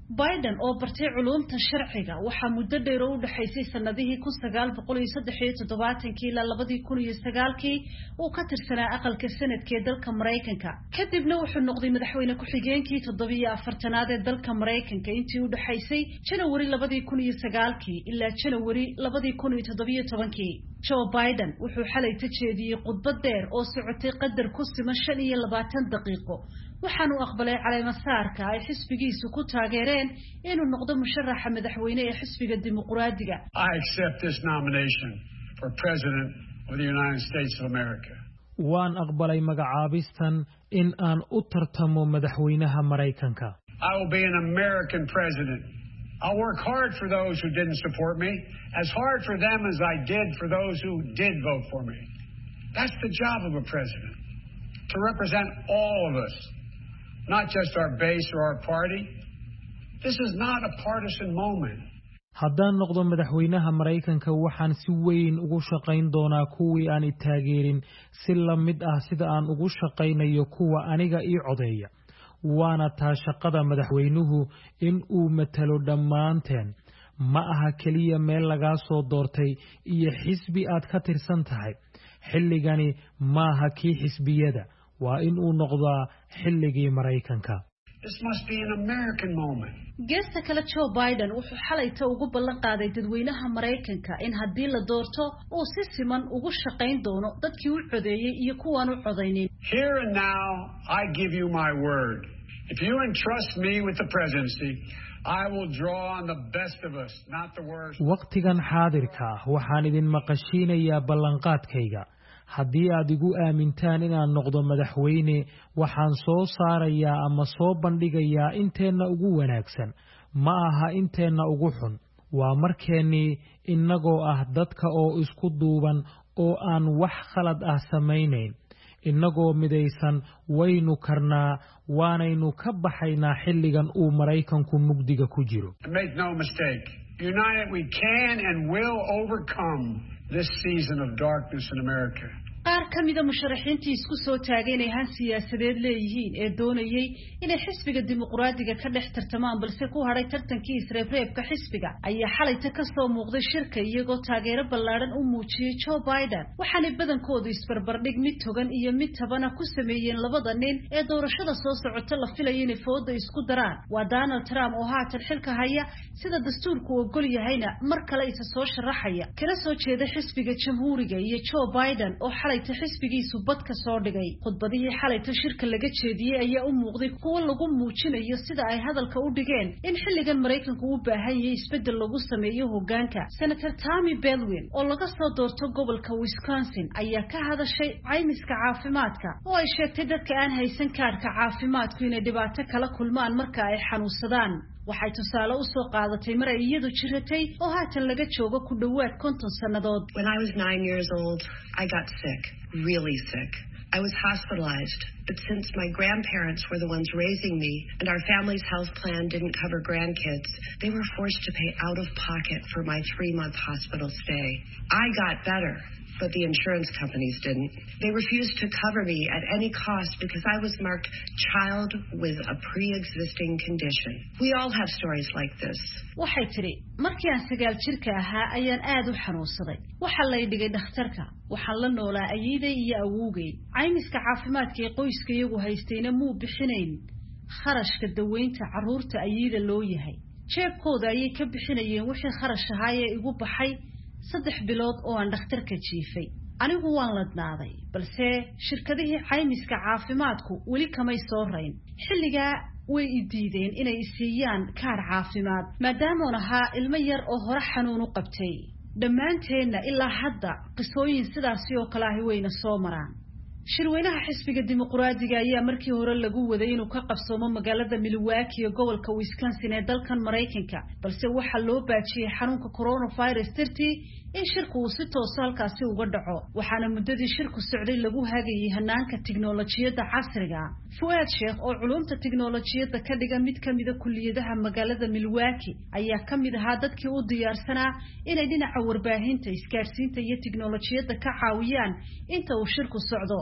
Biden oo bartay culumta sharciga waxa muddo dheer u dhaxaysay sanadihii kun sagaal boqol iyo saddex iyo toddobaatan-kii ilaa labadii kun iyo sagaal-kii uu ka tirsanaa aqalka sanadka ee dalka Mareykanka kadibna wuxuu noqday madaxweyne ku-xigeenkii toddobiyo afartanaad ee dalka Mareykanka intii u dhaxaysay January labadii kun iyo sagaal-kii ilaa January labadii kun iyo toddobiyo toban-kii. Joe Biden wuxuu xalay tajeediyay khudbad dheer oo socotay qadar ku siman shan iyo labaatan daqiiqo waxaanu aqbalay caleemasaarka ay xisbigiisu ku taageereen inuu noqdo musharaxa madaxweyne ee xisbiga dimuqraadiga. I accept this nomination for president of the United States of America. waan aqbalay magacaabistan in aan u tartamo madaxweynaha Mareykanka. I will be an American president. I'll work hard for those who didn't support me, as hard for them as I did for those who did vote for me. That's the job of a president, to represent all of us, not just our base or our party. This is not a partisan moment. haddaan noqdo madaxweynaha Mareykanka waxaan si weyn ugu shaqayn doonaa kuwii aan taageerin si la mid ah sida aan ugu shaqaynayo kuwa aniga ii codeeya. waana taa shaqada madaxweynuhu in uu matalo dhammaanteen ma aha kaliya meel laga soo doortay iyo xisbi aad ka tirsan tahay. xilligani maaha kii xisbiyada waa in uu noqdaa xilligii Mareykanka. This must be an American moment. geesta kale Joe Biden wuxuu xalayta ugu ballan qaaday dadweynaha Mareykanka in haddii la doorto uu si siman ugu shaqayn doono dadkii u codeeyay iyo kuwaan u codeynin. Here and now I give you my word. If you entrust me with the presidency, I will draw on the best of us, not the worst. waqtigan xaadirka waxaan idin maqashiinayaa ballanqaadkayga. haddii aad igu aamintaan inaan noqdo madaxweyne waxaan soo saarayaa ama soo bandhigayaa inteenna ugu wanaagsan ma aha inteenna ugu xun. waa markeennii innagoo ah dadka oo isku duuban oo aan wax khalad ah samaynayn. innagoo midaysan waynu karnaa waanaynu ka baxaynaa xilligan uu Mareykanku mugdiga ku jiro. Make no mistake, united we can and will overcome this season of darkness in America. qaar ka mid ah musharaxiintii isku soo taagay inay han siyaasadeed leeyihiin ee doonayay inay xisbiga dimuqraadiga ka dhex tartamaan balse ku hadhay tartankii isreebreebka xisbiga ayaa xalayta ka soo muuqday shirka iyagoo taageero ballaaran u muujiyay Joe Biden waxaana badankoodu isbarbardhig mid togan iyo mid tabana ku sameeyeen labada nin ee doorashada soo socota la filayo inay fooda isku daraan. waa Donald Trump oo haatan xilka haya sida dastuurku ogol yahayna mar kale isa soo sharaxaya kana soo jeeda xisbiga jamhuuriga iyo Joe Biden oo xalay xisbigiisu badka soo dhigay. khudbadihii xalayta shirka laga jeediyay ayaa u muuqday kuwo lagu muujinayo sida ay hadalka u dhigeen in xilligan Mareykanku u baahan yahay isbedel lagu sameeyo hoggaanka. Senator Tammy Baldwin oo laga soo doorto gobolka Wisconsin ayaa ka hadashay caymiska caafimaadka oo ay sheegtay dadka aan haysan kaarka caafimaadku inay dhibaato kala kulmaan marka ay xanuunsadaan. waxay tusaale u soo qaadatay mar ay iyadu jiratay oo haatan laga joogo ku dhawaad konton sannadood. When I was nine years old, I got sick, really sick. I was hospitalized, but since my grandparents were the ones raising me and our family's health plan didn't cover grandkids, they were forced to pay out of pocket for my three-month hospital stay. I got better, but the insurance companies didn't. They refused to cover me at any cost because I was marked child with a pre-existing condition. We all have stories like this. waxay tiri markii aan sagaal jirka ahaa ayaan aad u xanuunsaday waxa la dhigay dhakhtarka waxaan la noolaa ayeeday iyo awowgay caymiska caafimaadka ee qoyska iyagu haystayna muu bixinayn kharashka daweynta caruurta ayeeda loo yahay jeebkooda ayay ka bixinayeen wixii kharash ahaa ee igu baxay saddex bilood oo aan dhakhtarka jiifay. anigu waan ladnaaday balse shirkadihii caymiska caafimaadku weli kamay soo rayn. xilligaa way i diideen inay siiyaan kaar caafimaad maadaama aan ahaa ilmo yar oo hore xanuun u qabtay. dhammaanteedna ilaa hadda qisooyin sidaasi oo kale ahi wayna soo maraan. shirweynaha xisbiga dimuqraadiga ayaa markii hore lagu waday inuu ka qabsoomo magaalada Milwaukee ee gobolka Wisconsin ee dalkan Mareykanka balse waxa loo baajiyay xanuunka coronavirus dartii in shirku uu si toos ah halkaasi uga dhaco. waxaana muddadii shirku socday lagu hagayay hanaanka tiknoolajiyadda casriga. Fuad Sheikh oo culumta tiknoolajiyadda ka dhiga mid ka mid ah kulliyadaha magaalada Milwaukee ayaa ka mid ahaa dadkii u diyaarsanaa inay dhinaca warbaahinta isgaarsiinta iyo tiknoolajiyadda ka caawiyaan inta uu shirku socdo.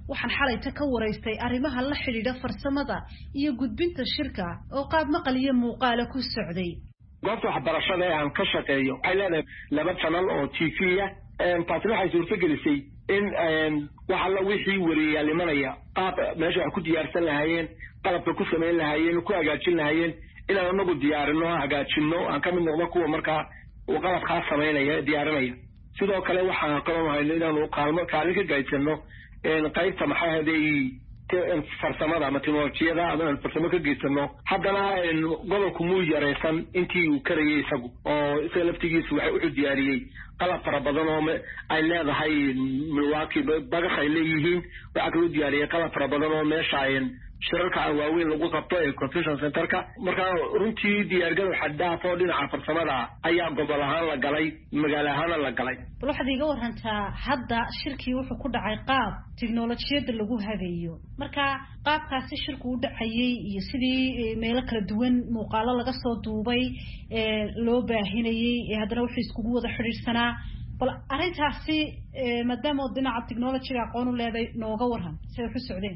waxaan xalayta ka waraystay arrimaha la xidhiidha farsamada iyo gudbinta shirka oo qaab maqal iyo muuqaala ku socday goobta waxbarashada ee aan ka shaqeeyo waxay leedahay laba channel oo T V ah taasi waxay suurtagelisay in waxa la wixii wariyaal imanaya qaab meesha wax ku diyaarsan lahaayeen qalabka ku sameyn lahaayeen ku hagaajin lahaayeen inaan anagu diyaarino hagaajino aan ka mid noqdo kuwa markaa uu qalabka sameynaya diyaarinaya sidoo kale waxaan qaloonahay inaan kaalmo kaalin ka gaysano in qaybta maxaa haday farsamada ama teknolojiyada ama farsamo ka geysano haddana gobolku muu yareysan intii uu karayay isagu oo isaga laftigiisu waxay u diyaariyey qalab fara badan oo ay leedahay Milwaukee bagax ay leeyihiin waxa kale u diyaariyey qalab fara badan oo meesha ay shirarka waaweyn lagu qabto ee convention centerka marka runtii diyaargarow xadaaf oo dhinaca farsamada ayaa gobol ahaan la galay magaalo ahaan la galay waxaad iga warantaa hadda shirkii wuxuu ku dhacay qaab tiknoolajiyada lagu habeeyo marka qaabkaasi shirku u dhacayay iyo sidii meelo kala duwan muuqaalo laga soo duubay ee loo baahinayay ee haddana wuxuu iskugu wada xiriirsanaa bal arrintaasi maadaama dhinaca tiknoolajiga aqoon u leedahay nooga waran sida wax u socdeen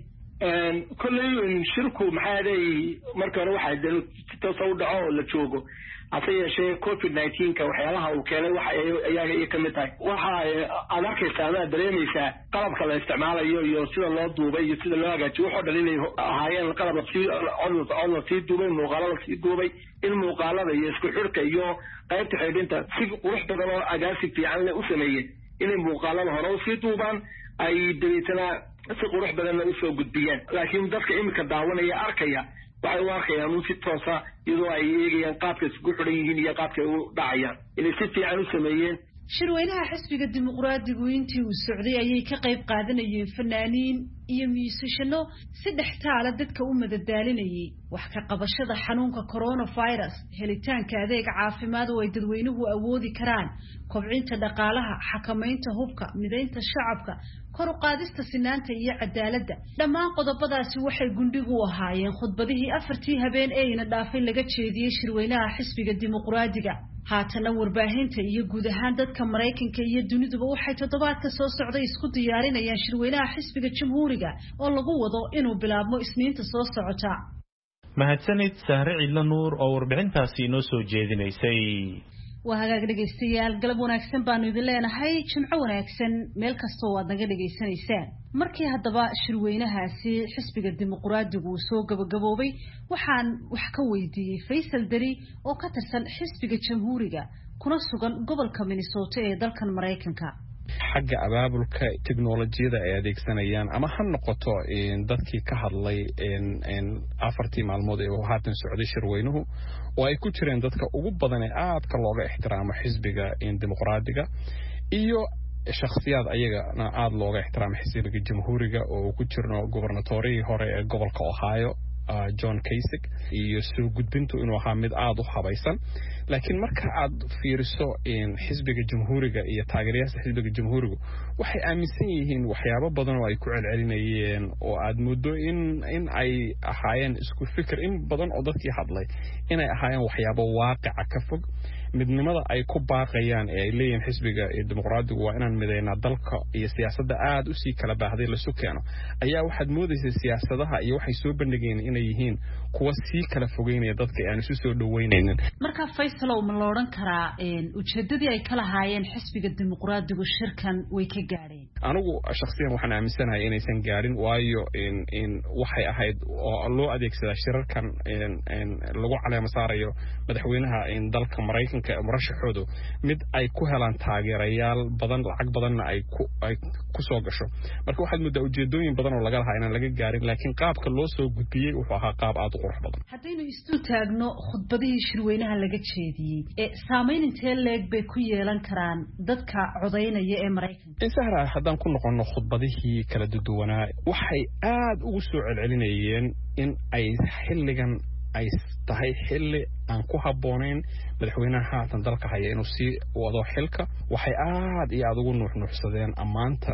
كل شركة محادي مركز واحد تصود عول لتشوجو عطيه شيء كوفيد تسعتاشر كوحيالها وكاله وحي أيها كمتاي وحي أذاك السنة دريمي سا قلب كلا استعمال يو يو سيد الله دوبي يسيد الله جت وحد لين هاي القلب في عن عن في دوبي مقالة في دوبي المقالة يسكت حركة يو قيد تحدي أنت في روح تدور أجازي في عنا أسمية إن المقالة هرو في دوبان أي دريتنا si qurux badan u soo gudbiyaan laakiin dadka imika daawanaya arkaya waxay u arkayaan in si toos ah iyadoo ay eegayaan qaabka isku xiran yihiin iyo qaabka u dhacayaan inay si fiican u sameeyeen shirweynaha xisbiga dimuqraadigu intii uu socday ayay ka qayb qaadanayeen fanaaniin iyo miisashano si dhextaala dadka u madadaalinayay wax ka qabashada xanuunka coronavirus helitaanka adeeg caafimaad oo ay dadweynuhu awoodi karaan kobcinta dhaqaalaha xakamaynta hubka mideynta shacabka kor u qaadista sinaanta iyo cadaaladda dhammaan qodobadaasi waxay gundhigu u ahaayeen khudbadihii afartii habeen ee ina dhaafay laga jeediyey shirweynaha xisbiga dimuqraadiga haatana warbaahinta iyo guud ahaan dadka Mareykanka iyo duniduba waxay toddobaadka soo socday isku diyaarinayaan shirweynaha xisbiga jamhuuriga oo lagu wado inuu bilaabmo Isniinta soo socota mahadsanid Sahre Ciidla Nuur oo warbixintaasi inoo soo jeedinaysay waa hagaag dhageystayaal galab wanaagsan baanu idin leenahay jimco wanaagsan meel kasta oo aad naga dhageysanaysaan markii haddaba shirweynahaasi xisbiga dimuqraadigu uu soo gabagaboobay waxaan wax ka weydiiyey Faysal Dari oo ka tirsan xisbiga jamhuuriga kuna sugan gobolka Minnesota ee dalkan Mareykanka xagga abaabulka tiknoolajiyada ay adeegsanayaan ama ha noqoto in dadkii ka hadlay in in afartii maalmood ee haatan socday shirweynuhu oo ay ku jireen dadka ugu badan ee aadka looga ixtiraamo xisbiga in dimuqraadiga iyo shakhsiyaad ayagana aad looga ixtiraamo xisbiga jamhuuriga oo ku jirno gobernatorihii hore ee gobolka Ohio John Kasich iyo soo gudbintu inuu ahaa mid aad u habaysan laakiin marka aad fiiriso in xisbiga jamhuuriga iyo taageerayaasha xisbiga jamhuuriga waxay aaminsan yihiin waxyaabo badan oo ay ku celcelinayeen oo aad muddo in in ay ahaayeen isku fikir in badan oo dadkii hadlay inay ahaayeen waxyaabo waaqic ka fog midnimada ay ku baaqayaan ee ay leeyihiin xisbiga dimuqraadigu waa inaan mideynaa dalka iyo siyaasadda aad u sii kala baahday la sukeeno ayaa waxaad moodaysaa siyaasadaha iyo waxay soo bandhigeen inay yihiin kuwa sii kala fogeynaya dadka aan isu soo dhaweynaynin marka Faysal oo ma la oran karaa in ujeedadii ay kala haayeen xisbiga dimuqraadigu shirkan way ka gaareen anigu shakhsiyan waxaan aaminsanahay inaysan gaarin waayo in in waxay ahayd oo loo adeegsadaa shirarkan in in lagu caleemo saarayo madaxweynaha in dalka Mareykanka murashaxoodu mid ay ku helaan taageerayaal badan lacag badanna ay ku ay ku soo gasho marka waxaad muddo ujeedooyin badan oo laga lahaa inaan laga gaarin laakiin qaabka loo soo gudbiyay wuxuu ahaa qaab aad u qurux badan haddaynu istu taagno khudbadihii shirweynaha laga jeediyey ee saameyn intee leeg bay ku yeelan karaan dadka codaynaya ee Mareykanka in sahra haddaan ku noqono khudbadihii kala duwanaa waxay aad ugu soo celcelinayeen in ay xilligan ay tahay xilli aan ku habboonayn madaxweynaha haatan dalka haya inuu sii wado xilka waxay aad iyo aad ugu nuuxnuuxsadeen ammaanta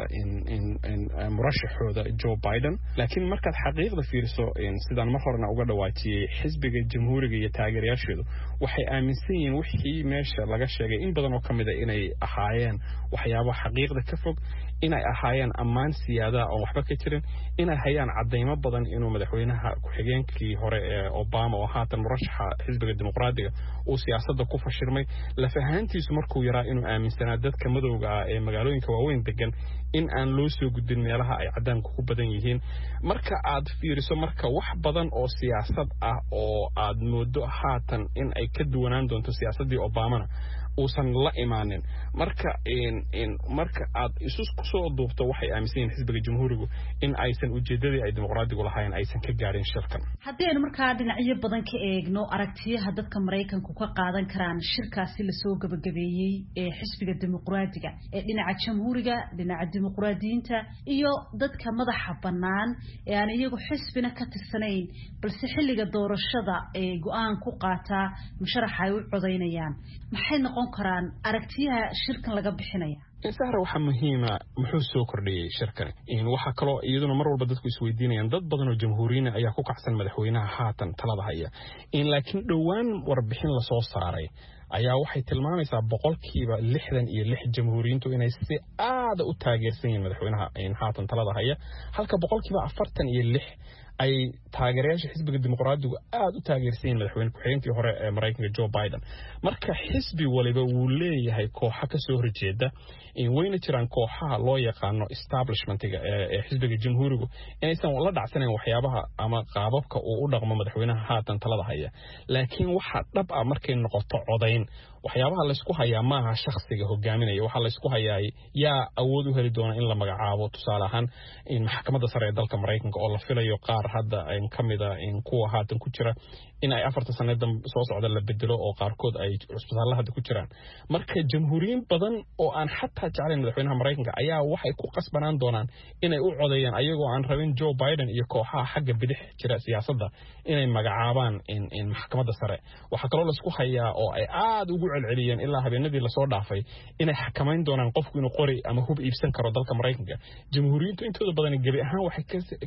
in murashaxooda Joe Biden laakiin markaad xaqiiqda fiiriso sidaan mar horena uga dhawaajiyay xisbiga jamhuuriga iyo taageerayaashoodu waxay aaminsan yihiin wixii meesha laga sheegay in badan oo kamid ah inay ahaayeen waxyaabo xaqiiqda ka fog inay ahaayeen ammaan siyaada oo waxba ka jirin inay hayaan cadeymo badan inuu madaxweynaha ku-xigeenkii hore ee Obama oo haatan murashaxa xisbiga dimuqraadiga uu siyaasadda ku fashilmay la fahantiisu markuu yaraa inuu aaminsanaa dadka madowga ah ee magaalooyinka waaweyn degan in aan loo soo gudbin meelaha ay cadaanku ku badan yihiin marka aad fiiriso marka wax badan oo siyaasad ah oo aad moodo haatan in ay ka duwanaan doonto siyaasaddii Obamana uusan la imaanin marka in in marka aad isu ku soo duubto waxay aaminsan yihiin xisbiga jamhuurigu in aysan ujeedadii ay dimuqraadigu lahayn aysan ka gaarin shirkan haddii aynu markaa dhinacyo badan ka eegno aragtiyaha dadka Mareykanku ka qaadan karaan shirkaasi la soo gabagabeeyay ee xisbiga dimuqraadiga ee dhinaca jamhuuriga dhinaca dimuqraadiyiinta iyo dadka madaxa bannaan ee aan iyagu xisbina ka tirsanayn balse xilliga doorashada ee go'aan ku qaata musharaxa ay u codeynayaan maxay noqon karaan aragtiyaha shirkan laga bixinaya sahra waxa muhiima muxuu soo kordhiyay shirkan in waxa kale iyaduna mar walba dadku isweydiinayaan dad badan oo jamhuuriyiin ayaa ku kacsan madaxweynaha haatan talada haya in laakiin dhowaan warbixin la soo saaray ayaa waxay tilmaamaysaa boqolkiiba lixdan iyo lix jamhuuriyiintu inay si aad u taageersan yihiin madaxweynaha in haatan talada haya halka boqolkiiba afartan iyo lix ay taageerayaasha xisbiga dimuqraadigu aad u taageersan yihiin madaxweyne ku-xigeenkii hore ee Mareykanka Joe Biden marka xisbi waliba uu leeyahay kooxo ka soo horjeeda in wayna jiraan kooxaha loo yaqaano establishmentiga ee xisbiga jamhuurigu inaysan la dhacsanayn waxyaabaha ama qaababka uu u dhaqmo madaxweynaha haatan talada haya laakiin waxa dhab ah markay noqoto codayn waxyaabaha la isku hayaa maaha shakhsiga hogaaminaya waxa la isku hayaa yaa awood u heli doona in la magacaabo tusaale ahaan in maxkamadda sare ee dalka Mareykanka oo la filayo qaar hadda in kamida in kuwa haatan ku jira in ay afarta sanadan soo socda la bedelo oo qaarkood ay cusbitaallada hadda ku jiraan marka jamhuuriyiin badan oo aan xataa jeclayn madaxweynaha Mareykanka ayaa waxay ku qasbanaan doonaan inay u codeeyaan ayagoo aan rabin Joe Biden iyo kooxaha xagga bidix jira siyaasadda inay magacaabaan in in maxkamadda sare waxa kaloo la isku hayaa oo ay aad ugu celceliyeen ilaa habeenadii la soo dhaafay inay xakameyn doonaan qofku inuu qori ama hub iibsan karo dalka Mareykanka jamhuuriyiintu intooda badan gabi ahaan waxay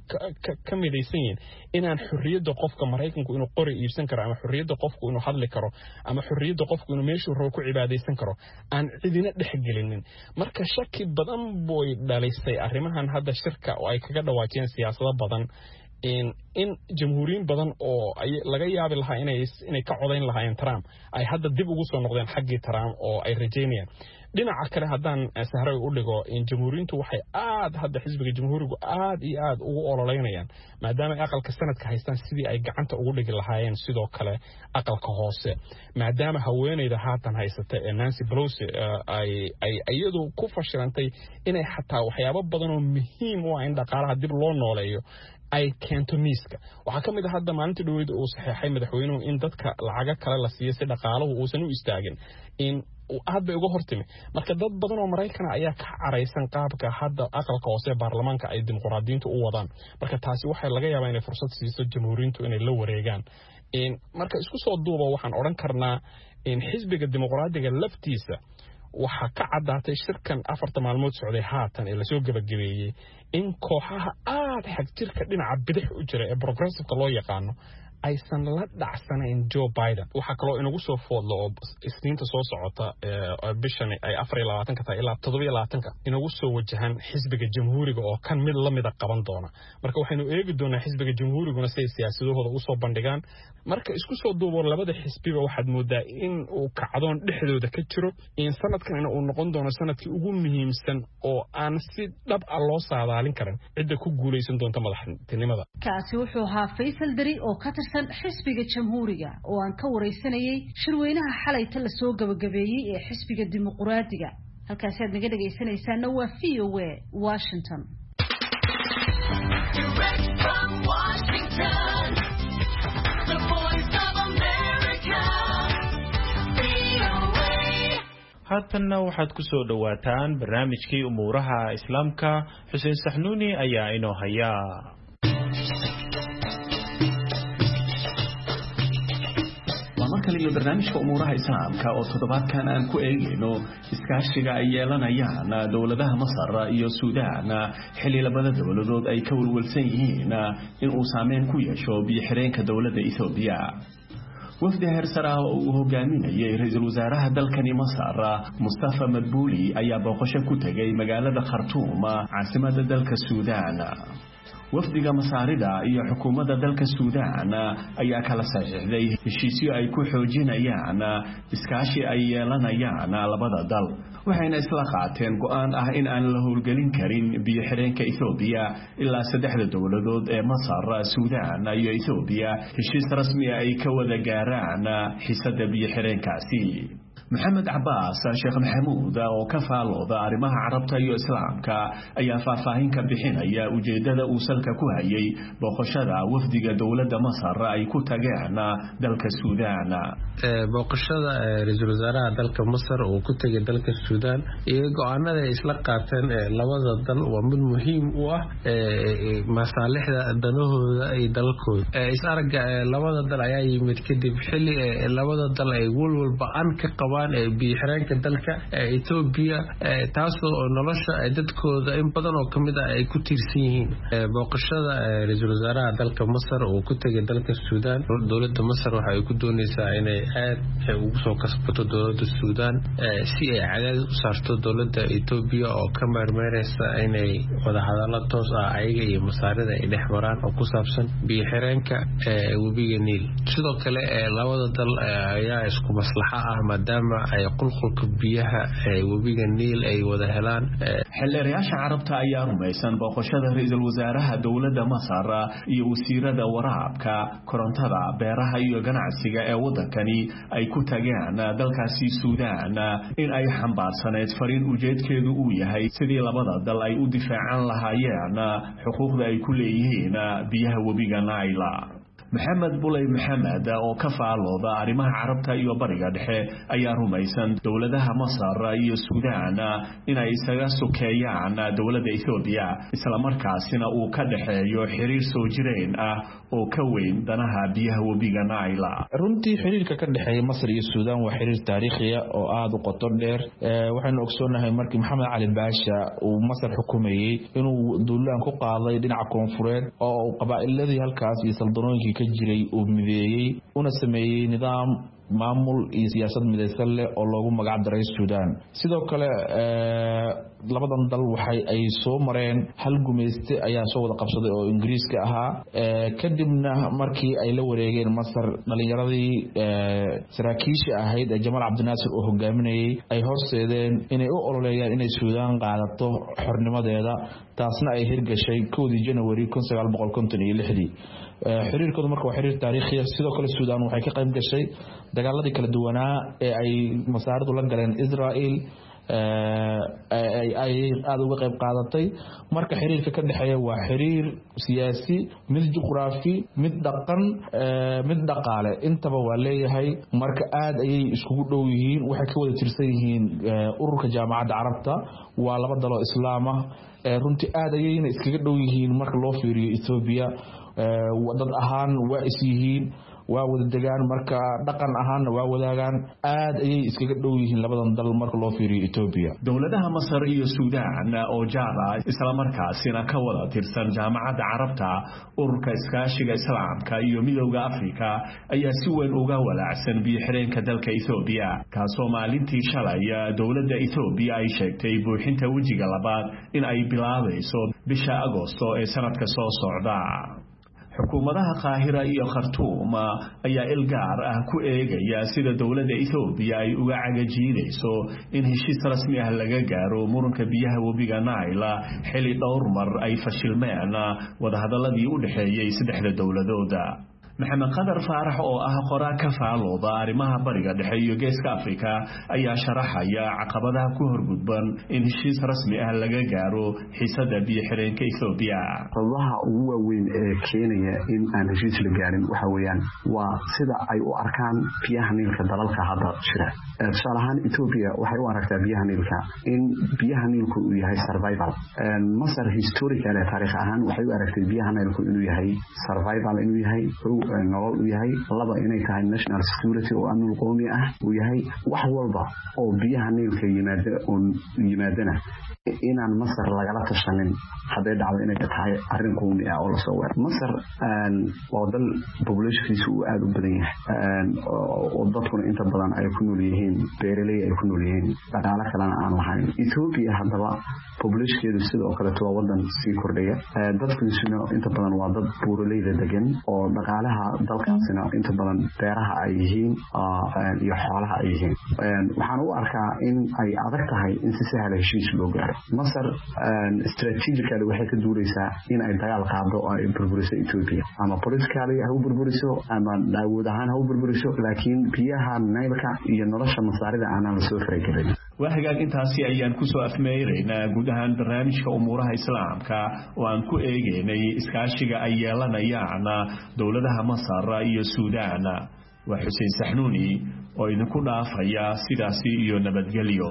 ka midaysan yihiin inaan xurriyadda qofka Mareykanku inuu qori iibsan karo ama xurriyadda qofku inuu hadli karo ama xurriyadda qofku inuu meeshuu rabo ku cibaadeysan karo aan cidina dhexgelinin marka shaki badan boy dhalisay arrimahan hadda shirka oo ay kaga dhawaajiyeen siyaasado badan in in jamhuuriyiin badan oo ay laga yaabi lahaa inay inay ka codeyn lahaayeen Trump ay hadda dib ugu soo noqdeen xaggii Trump oo ay rajeynayaan dhinaca kale haddaan sahray u dhigo in jamhuuriyiintu waxay aad hadda xisbiga jamhuurigu aad iyo aad ugu ololeynayaan maadaama aqalka sanadka haystaan sidii ay gacanta ugu dhigi lahaayeen sidoo kale aqalka hoose maadaama haweeneyda haatan haysata ee Nancy Pelosi ay ay iyadu ku fashilantay inay xataa waxyaabo badan oo muhiim u ah in dhaqaalaha dib loo nooleeyo ay keento miiska waxa kamid ah hadda maalintii dowladda uu saxeexay madaxweynuhu in dadka lacaga kale la siiyo si dhaqaaluhu uusan u istaagin in aad bay uga hortimi marka dad badan oo Mareykan ayaa ka careysan qaabka hadda aqalka hoose ee baarlamaanka ay dimuqraadiyiintu u wadaan marka taasi waxay laga yaabaa inay fursad siiso jamhuuriyiintu inay la wareegaan in marka isku soo duuba waxaan oran karnaa in xisbiga dimuqraadiga laftiisa waxa ka cadaatay shirkan afarta maalmood socday haatan ee la soo gabagabeeyay in kooxaha aad xag jirka dhinaca bidix u jira ee progressive loo yaqaano aysan la dhacsanayn Joe Biden waxa kaloo inagu soo foodlo oo isniinta soo socota ee bishan ay afar iyo labaatan ka tahay ilaa toddoba iyo labaatan ka inagu soo wajahan xisbiga jamhuuriga oo kan mid la mid ah qaban doona marka waxaynu eegi doonaa xisbiga jamhuuriguna si siyaasadooda u soo bandhigaan marka isku soo duubo labada xisbiba waxaad moodaa in uu kacdoon dhexdooda ka jiro in sanadkan uu noqon doono sanadkii ugu muhiimsan oo aan si dhab ah loo saadaalin karin cidda ku guuleysan doonta madaxtinimada kaasi wuxuu ahaa Faisal Dari oo ka tirsan xisbiga jamhuuriga oo aan ka wareysanayay shirweynaha xalayta la soo gabagabeeyay ee xisbiga dimuqraadiga halkaas aad naga dhageysanaysaa waa V O A Washington Direct from Washington the voice of America V O A haatanna waxaad ku soo dhawaataan barnaamijkii umuuraha islaamka Xuseen Saxnuuni ayaa inoo haya iyo barnaamijka umuuraha islaamka oo toddobaadkan aan ku eegayno iskaashiga ay yeelanayaan dowladaha Masar iyo Suudaan xilli labada dowladood ay ka walwalsan yihiin in uu saameyn ku yeesho biyo-xireenka dowladda Itoobiya. wafdi heer sare ah oo uu hogaaminayay ra'iisul wasaaraha dalkani Masar Mustafa Madbuli ayaa booqasho ku tagay magaalada Khartoum caasimadda dalka Suudaan. wafdiga Masaarida iyo xukuumadda dalka Suudaan ayaa kala saxiixday heshiisyo ay ku xoojinayaan iskaashi ay yeelanayaan labada dal, waxayna isla qaateen go'aan ah in aan la howlgelin karin biyo-xireenka Itoobiya ilaa saddexda dowladood ee Masar, Suudaan iyo Itoobiya heshiis rasmi ah ay ka wada gaaraan xiisadda biyo-xireenkaasi. maxamed cabbaas sheekh maxamuud oo ka faalooda arrimaha carabta iyo islaamka ayaa faahfaahin ka bixinaya ujeedada uu salka ku hayay booqashada wafdiga dowladda Masar ay ku tageen dalka Suudaan. booqashada ra'iisul wasaaraha dalka Masar oo ku tagay dalka Suudaan iyo go'aanada ay isla qaateen labada dal waa mid muhiim u ah masaalixda danahooda ay dalkooda. is aragga labada dal ayaa yimid kadib xilli labada dal ay walwalba aan ka qabaan biyo-xireenka dalka Itoobiya, taasoo nolosha dadkooda in badan oo kamid ah ay ku tiirsan yihiin. booqashada ra'iisul wasaaraha dalka Masar oo ku tagay dalka Suudaan, dowladda Masar waxa ay ku doonaysaa inay aad ugu soo kasbato dowladda Suudaan si ay cadaadis u saarto dowladda Itoobiya oo ka meermeeraysa inay wada hadallo toos ah ayaga iyo Masaarida ay dhex maraan oo ku saabsan biyo-xireenka webiga Niil. sidoo kale labada dal ayaa isku maslaxa ah maadaama ay qulqulka biyaha webiga Niil ay wada helaan. xildhibaanayaasha carabta ayaa rumaysan booqashada ra'iisul wasaaraha dowladda Masar iyo wasiirada waraabka, korontada, beeraha iyo ganacsiga ee wadankani ay ku tageen dalkaasi Suudaan in ay xambaarsaneyd fariin ujeedkeedu uu yahay sidii labada dal ay u difaacan lahaayeen xuquuqda ay ku leeyihiin biyaha webiga Niil. maxamed bulay maxamed oo ka faalooda arrimaha carabta iyo bariga dhexe ayaa rumaysan dowladaha Masar iyo Suudaan inay isaga sokeeyaan dowladda Itoobiya, isla markaasina uu ka dhaxeeyo xiriir soo jireen ah oo ka weyn danaha biyaha webiga Niil. runtii xiriirka ka dhaxeeya Masar iyo Suudaan waa xiriir taariikhi ah oo aad u qoto dheer. waxaanu ogsoonahay markii Maxamed Cali Baasha uu Masar xukumayay inuu duulaan ku qaaday dhinaca koonfureed oo qabaa'iladii halkaas iyo saldanooyinkii ka jiray uu mideeyay una sameeyay nidaam maamul iyo siyaasad midaysan leh oo loogu magac daray Suudaan. sidoo kale labadan dal waxay ay soo mareen hal gumeyste ayaa soo wada qabsaday oo Ingiriiska ahaa, kadibna markii ay la wareegeen Masar dhalinyaradii saraakiisha ahayd ee Jamal Cabdinaasir oo hogaaminayay ay horseedeen inay u ololeeyaan inay Suudaan qaadato xornimadeeda, taasna ay hirgashay kowdii January kun sagaal boqol konton iyo lix. xiriirkooda marka waa xiriir taariikhi ah. sidoo kale Suudaan waxay ka qayb gashay dagaaladii kala duwanaa ee ay Masaaridu la galeen Israel, ay aad uga qayb qaadatay. marka xiriirka ka dhaxeeya waa xiriir siyaasi, mid juqraafi, mid dhaqan, mid dhaqaale, intaba waa leeyahay. marka aad ayay iskugu dhow yihiin, waxay ka wada tirsan yihiin ururka jaamacadda carabta, waa laba dalo islaam ah. runtii aad ayayna iskaga dhow yihiin marka loo fiiriyo Itoobiya. dad ahaan waa is yihiin, waa wada degaan, marka dhaqan ahaanna waa wadaagaan. aad ayay iskaga dhow yihiin labadan dal marka loo fiiriyo Itoobiya. dowladaha Masar iyo Suudaan oo jaar ah isla markaasina ka wada tirsan jaamacadda carabta, ururka iskaashiga islaamka iyo midowga Afrika ayaa si weyn uga walaacsan biyo-xireenka dalka Itoobiya, kaasoo maalintii shalay dowladda Itoobiya ay sheegtay buuxinta wejiga labaad in ay bilaabayso bisha Agoosto ee sanadka soo socda. xukuumadaha Qaahira iyo Khartoum ayaa il gaar ah ku eegaya sida dowladda Itoobiya ay uga cagajiidayso in heshiis rasmi ah laga gaaro muranka biyaha webiga Niil xilli dhowr mar ay fashilmeen wadahadaladii u dhaxeeyay saddexda dowladood. maxamed qadar faarax oo ah qoraa ka faalooda arrimaha bariga dhexe iyo geeska Afrika ayaa sharaxaya caqabadaha ku horgudban in heshiis rasmi ah laga gaaro xiisadda biyo-xireenka Itoobiya. caqabadaha ugu waaweyn ee keenaya in aan heshiis la gaarin waxa weeyaan waa sida ay u arkaan biyaha Niilka dalalka hadda jira. tusaale ahaan Itoobiya waxay u aragtaa biyaha Niilka in biyaha Niilku uu yahay survival. Masar historically taariikh ahaan waxay u aragtay biyaha Niilku inuu yahay survival, inuu yahay nolol u yahay laba inay tahay national security oo amni qowmi ah uu yahay wax walba oo biyaha niilka yimaada oo yimaadana inaan Masar lagala tashanin haday dhacdo inay tahay arrin qowmi ah oo la soo weerar Masar waa dal population-kiisu uu aad u badan yahay oo dadkuna inta badan ay ku nool yihiin beeraley ay ku nool yihiin dhaqaale kale aan lahayn Ethiopia hadaba population-keedu sidoo kale waa wadan sii kordhaya dadkiisuna inta badan waa dad buuraleyda degan oo dhaqaalaha dalkaasina inta badan beeraha ay yihiin iyo xoolaha ay yihiin waxaan u arkaa in ay adag tahay in si sahal ah heshiis loo gaaro Masar strategically waxay ka duuleysaa in ay dagaal qaado oo ay burburiso Ethiopia ama politically ha u burburiso ama daawad ahaan ha u burburiso laakiin biyaha Nile-ka iyo nolosha Masaarida aanan la soo faragelin وهجاك intaasi ayaan ku soo afmeereynaa guud ahaan barnaamijka umuuraha islaamka oo aan ku eegeynay iskaashiga ay yeelanayaan dawladaha Masar iyo Suudaan waa Xuseen Saxnuuni oo idinku dhaafaya sidaasi iyo nabadgelyo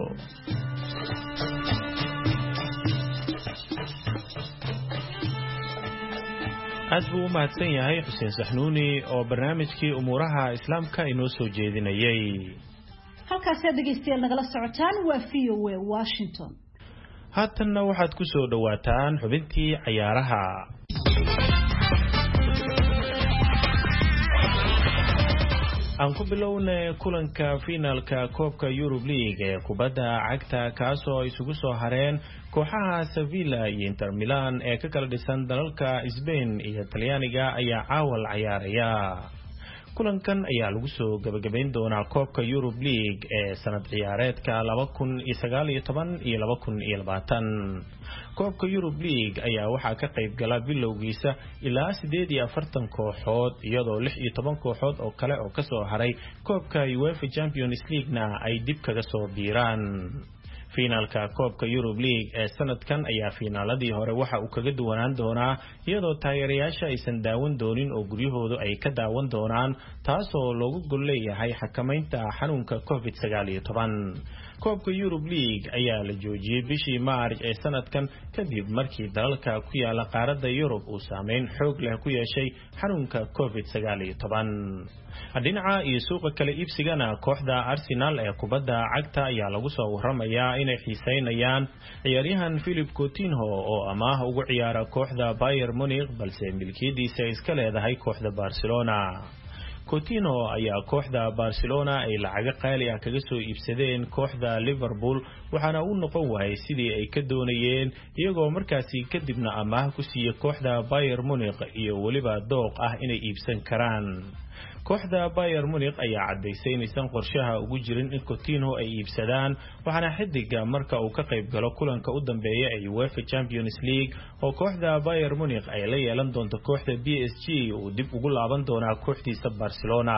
aad buu u mahadsan yahay Xuseen Saxnuuni oo barnaamijkii umuuraha islaamka inoo soo jeedinayay halkaas aad dhegeystayaal nagala socotaan waa V O A Washington haatanna waxaad ku soo dhawaataan xubintii ciyaaraha aan ku bilownay kulanka finaalka koobka Europe League ee kubadda cagta kaasoo isugu soo hareen kooxaha Sevilla iyo Inter Milan ee ka kala dhisan dalalka Spain iyo Talyaaniga ayaa caawal ciyaaraya kulankan ayaa lagu soo gabagabeyn doonaa koobka Europe League ee sanad ciyaareedka laba kun iyo sagaal iyo toban iyo laba kun iyo labaatan koobka Europe League ayaa waxaa ka qayb gala bilowgiisa ilaa sideed iyo afartan kooxood iyadoo lix iyo toban kooxood oo kale oo ka soo haray koobka UEFA Champions League-na ay dib kaga soo biiraan finaalka koobka Europe League ee sanadkan ayaa finaaladii hore waxa uu kaga duwanaan doonaa iyadoo taageerayaasha aysan daawan doonin oo guryahoodu ay ka daawan doonaan taasoo loogu gol leeyahay xakamaynta xanuunka covid sagaal iyo toban koobka Europe League ayaa la joojiyay bishii Maarch ee sanadkan kadib markii dalalka ku yaala qaaradda Europe uu saameyn xoog leh ku yeeshay xanuunka covid sagaal iyo toban dhinaca iyo suuqa kale iibsigana kooxda Arsenal ee kubadda cagta ayaa lagu soo waramayaa inay xiiseynayaan ciyaaryahan Philippe Coutinho oo amaah ugu ciyaara kooxda Bayern Munich balse milkiyadiisa iska leedahay kooxda Barcelona Coutinho ayaa kooxda Barcelona ay lacag qaali ah kaga soo iibsadeen kooxda Liverpool waxaana uu noqon waayay sidii ay ka doonayeen iyagoo markaasi kadibna amaah ku siiyay kooxda Bayern Munich iyo waliba dooq ah inay iibsan karaan kooxda Bayern Munich ayaa cadeysay inaysan qorshaha ugu jirin in Coutinho ay iibsadaan waxaana xidiga marka uu ka qayb galo kulanka u dambeeya ee UEFA Champions League oo kooxda Bayern Munich ay la yeelan doonto kooxda B S G oo dib ugu laaban doona kooxdiisa Barcelona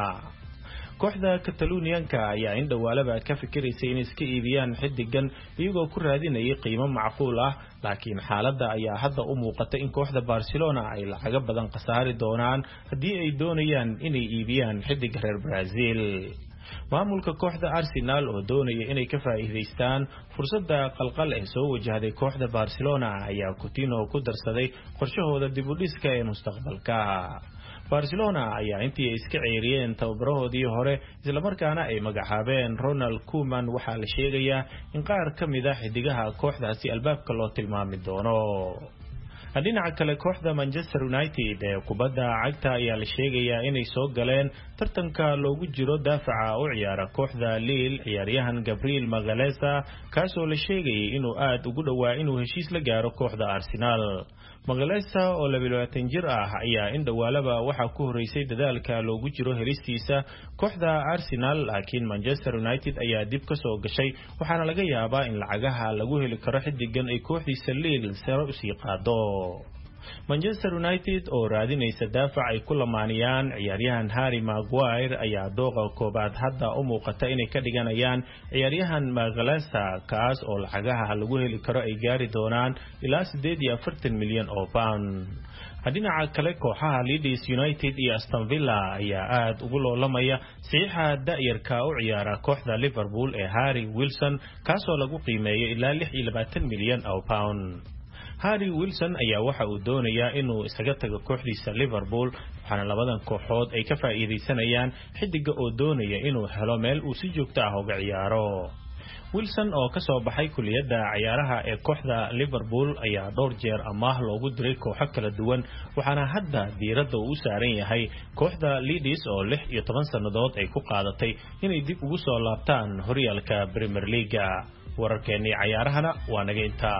kooxda Catalonianka ayaa in dhawaalaba ka fikiraysay in iska iibiyaan xidigan iyagoo ku raadinayay qiimo macquul ah laakiin xaaladda ayaa hadda u muuqata in kooxda Barcelona ay lacag badan qasaari doonaan hadii ay doonayaan inay iibiyaan xidiga reer Brazil maamulka kooxda Arsenal oo doonaya inay ka faa'iideystaan fursadda qalqal ee soo wajahday kooxda Barcelona ayaa Coutinho ku darsaday qorshahooda dib u dhiska ee mustaqbalka Barcelona ayaa intii ay iska ceeriyeen tababarahoodii hore isla markaana ay magacaabeen Ronald Koeman waxaa la sheegayaa in qaar ka mid ah xidigaha kooxdaasi albaabka loo tilmaami doono dhinaca kale kooxda Manchester United ee kubadda cagta ayaa la sheegayaa inay soo galeen tartanka loogu jiro daafaca u ciyaara kooxda Lille ciyaaryahan Gabriel Magalhaes kaasoo la sheegayay inuu aad ugu dhawaa inuu heshiis la gaaro kooxda Arsenal Magalhaes oo labaatan jir ah ayaa in dhawaalaba waxa ku horeysay dadaalka loogu jiro helistiisa kooxda Arsenal laakiin Manchester United ayaa dib ka soo gashay waxaana laga yaabaa in lacagaha lagu heli karo xidigan ay kooxdiisa Lille sare u sii qaado Manchester United oo raadinaysa daafac ay ku lamaaniyaan ciyaaryahan Harry Maguire ayaa dooqa koobaad hadda u muuqata inay ka dhiganayaan ciyaaryahan Magalhaes kaas oo lacagaha lagu heli karo ay gaari doonaan ilaa sideed iyo afartan milyan oo pound dhinaca kale kooxaha Leeds United iyo Aston Villa ayaa aad ugu loolamaya saxiixa da'yarka u ciyaara kooxda Liverpool ee Harry Wilson kaasoo lagu qiimeeyay ilaa lix iyo labaatan milyan oo pound Harry Wilson ayaa waxa uu doonayaa inuu isaga tago kooxdiisa Liverpool waxaana labadan kooxood ay ka faa'iideysanayaan xidiga oo doonaya inuu helo meel uu si joogto ah uga ciyaaro. Wilson oo ka soo baxay kuliyadda ciyaaraha ee kooxda Liverpool ayaa dhowr jeer amaah loogu diray kooxo kala duwan waxaana hadda diiradda uu saaran yahay kooxda Leeds oo lix iyo toban sanadood ay ku qaadatay inay dib ugu soo laabtaan horyaalka Premier League. wararkeennii ciyaarahana waa naga intaa.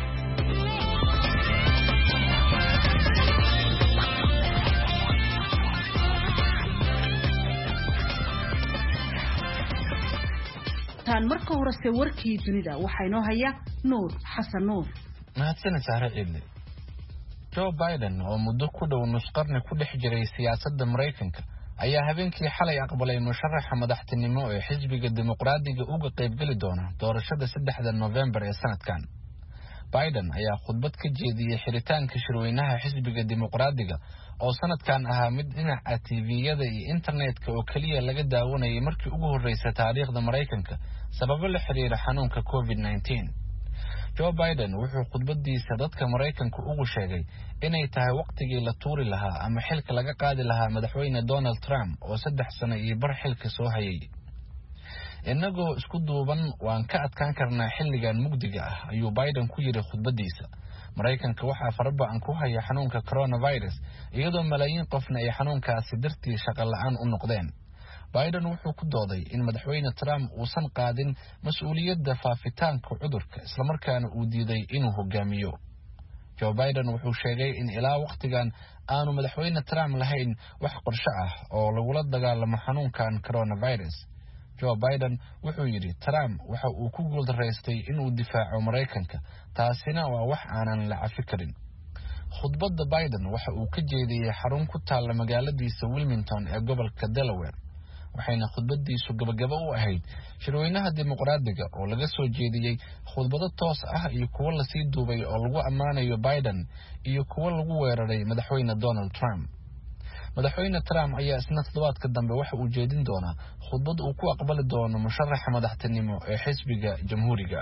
marka horese warkii dunida waxaa inoo haya Nuur Xasan Nuur. mahadsanid Sahra Ciidle. Joe Biden oo muddo ku dhow nus qarni ku dhex jiray siyaasadda Mareykanka ayaa habeenkii xalay aqbalay musharaxa madaxtinimo ee xisbiga dimuqraadiga uga qaybgali doona doorashada saddexda November ee sanadkan. Biden ayaa khudbad ka jeediyay xiritaanka shirweynaha xisbiga dimuqraadiga oo sanadkan ahaa mid dhinaca T V-yada iyo internetka oo kaliya laga daawanayay markii ugu horeysay taariikhda Mareykanka sababo la xiriira xanuunka COVID nineteen. Joe Biden wuxuu khudbadiisa dadka Mareykanka ugu sheegay inay tahay waqtigii la tuuri lahaa ama xilka laga qaadi lahaa madaxweyne Donald Trump oo saddex sano iyo bar xilka soo hayay. Inagoo isku duuban waan ka adkaan karnaa xilligan mugdiga ah ayuu Biden ku yiri khudbadiisa. Mareykanka waxaa farbaan ku haya xanuunka coronavirus iyadoo malaayiin qofna ay xanuunkaasi dartii shaqo la'aan u noqdeen. Biden wuxuu ku dooday in madaxweyne Trump uusan qaadin mas'uuliyadda faafitaanka cudurka isla markaana uu diiday inuu hogaamiyo. Joe Biden wuxuu sheegay in ilaa waqtigan aanu madaxweyne Trump lahayn wax qorshe ah oo lagula dagaalamo xanuunkan coronavirus. Joe Biden wuxuu yiri Trump waxa uu ku guuldareystay inuu difaaco Mareykanka taasina waa wax aanan la cafi karin. Khudbadda Biden waxa uu ka jeediyay xarun ku taal magaaladiisa Wilmington ee gobolka Delaware waxayna khudbadiisu gabagabo u ahayd shirweynaha dimuqraadiga oo laga soo jeediyay khudbado toos ah iyo kuwa la sii duubay oo lagu ammaanayo Biden iyo kuwa lagu weeraray madaxweyne Donald Trump. madaxweyne Trump ayaa isna toddobaadka dambe waxa uu jeedin doonaa khudbad uu ku aqbali doono musharaxa madaxtinimo ee xisbiga jamhuuriga.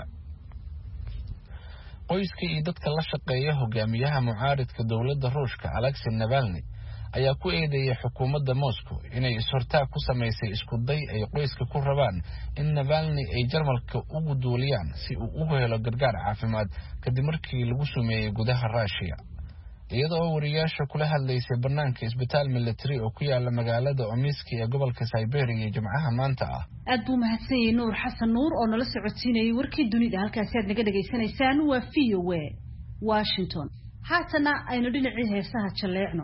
qoyska iyo dadka la shaqeeya hogaamiyaha mucaaridka dowladda Ruushka Alexei Navalny ayaa ku eedeeyay xukuumadda Moscow inay is-hortaag ku samaysay isku day ay qoyska ku rabaan in Navalny ay Jarmalka ugu duuliyaan si uu u helo gargaar caafimaad kadib markii lagu sumeeyay gudaha Russia. iyadoo wariyaasha kula hadlaysay banaanka isbitaal military oo ku yaala magaalada Omsk ee gobolka Siberia Jimcaha maanta ah. aad buu mahadsan yahay Nuur Xasan Nuur oo nala socodsiinayay warkii dunida halkaas aad naga dhageysanaysaan waa V O A Washington. haatana aynu dhinacii heesaha jaleecno.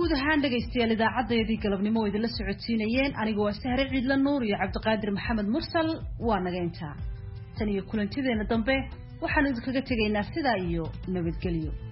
guud ahaan dhagaystayaal idaacadeedii galabnimo idin la socodsiinayeen aniga waa Sahre Ciidla Nuur iyo Cabdiqaadir Maxamed Mursal waa naga intaa tan iyo kulantideena dambe waxaan idinkaga tegaynaa sidaa iyo nabadgelyo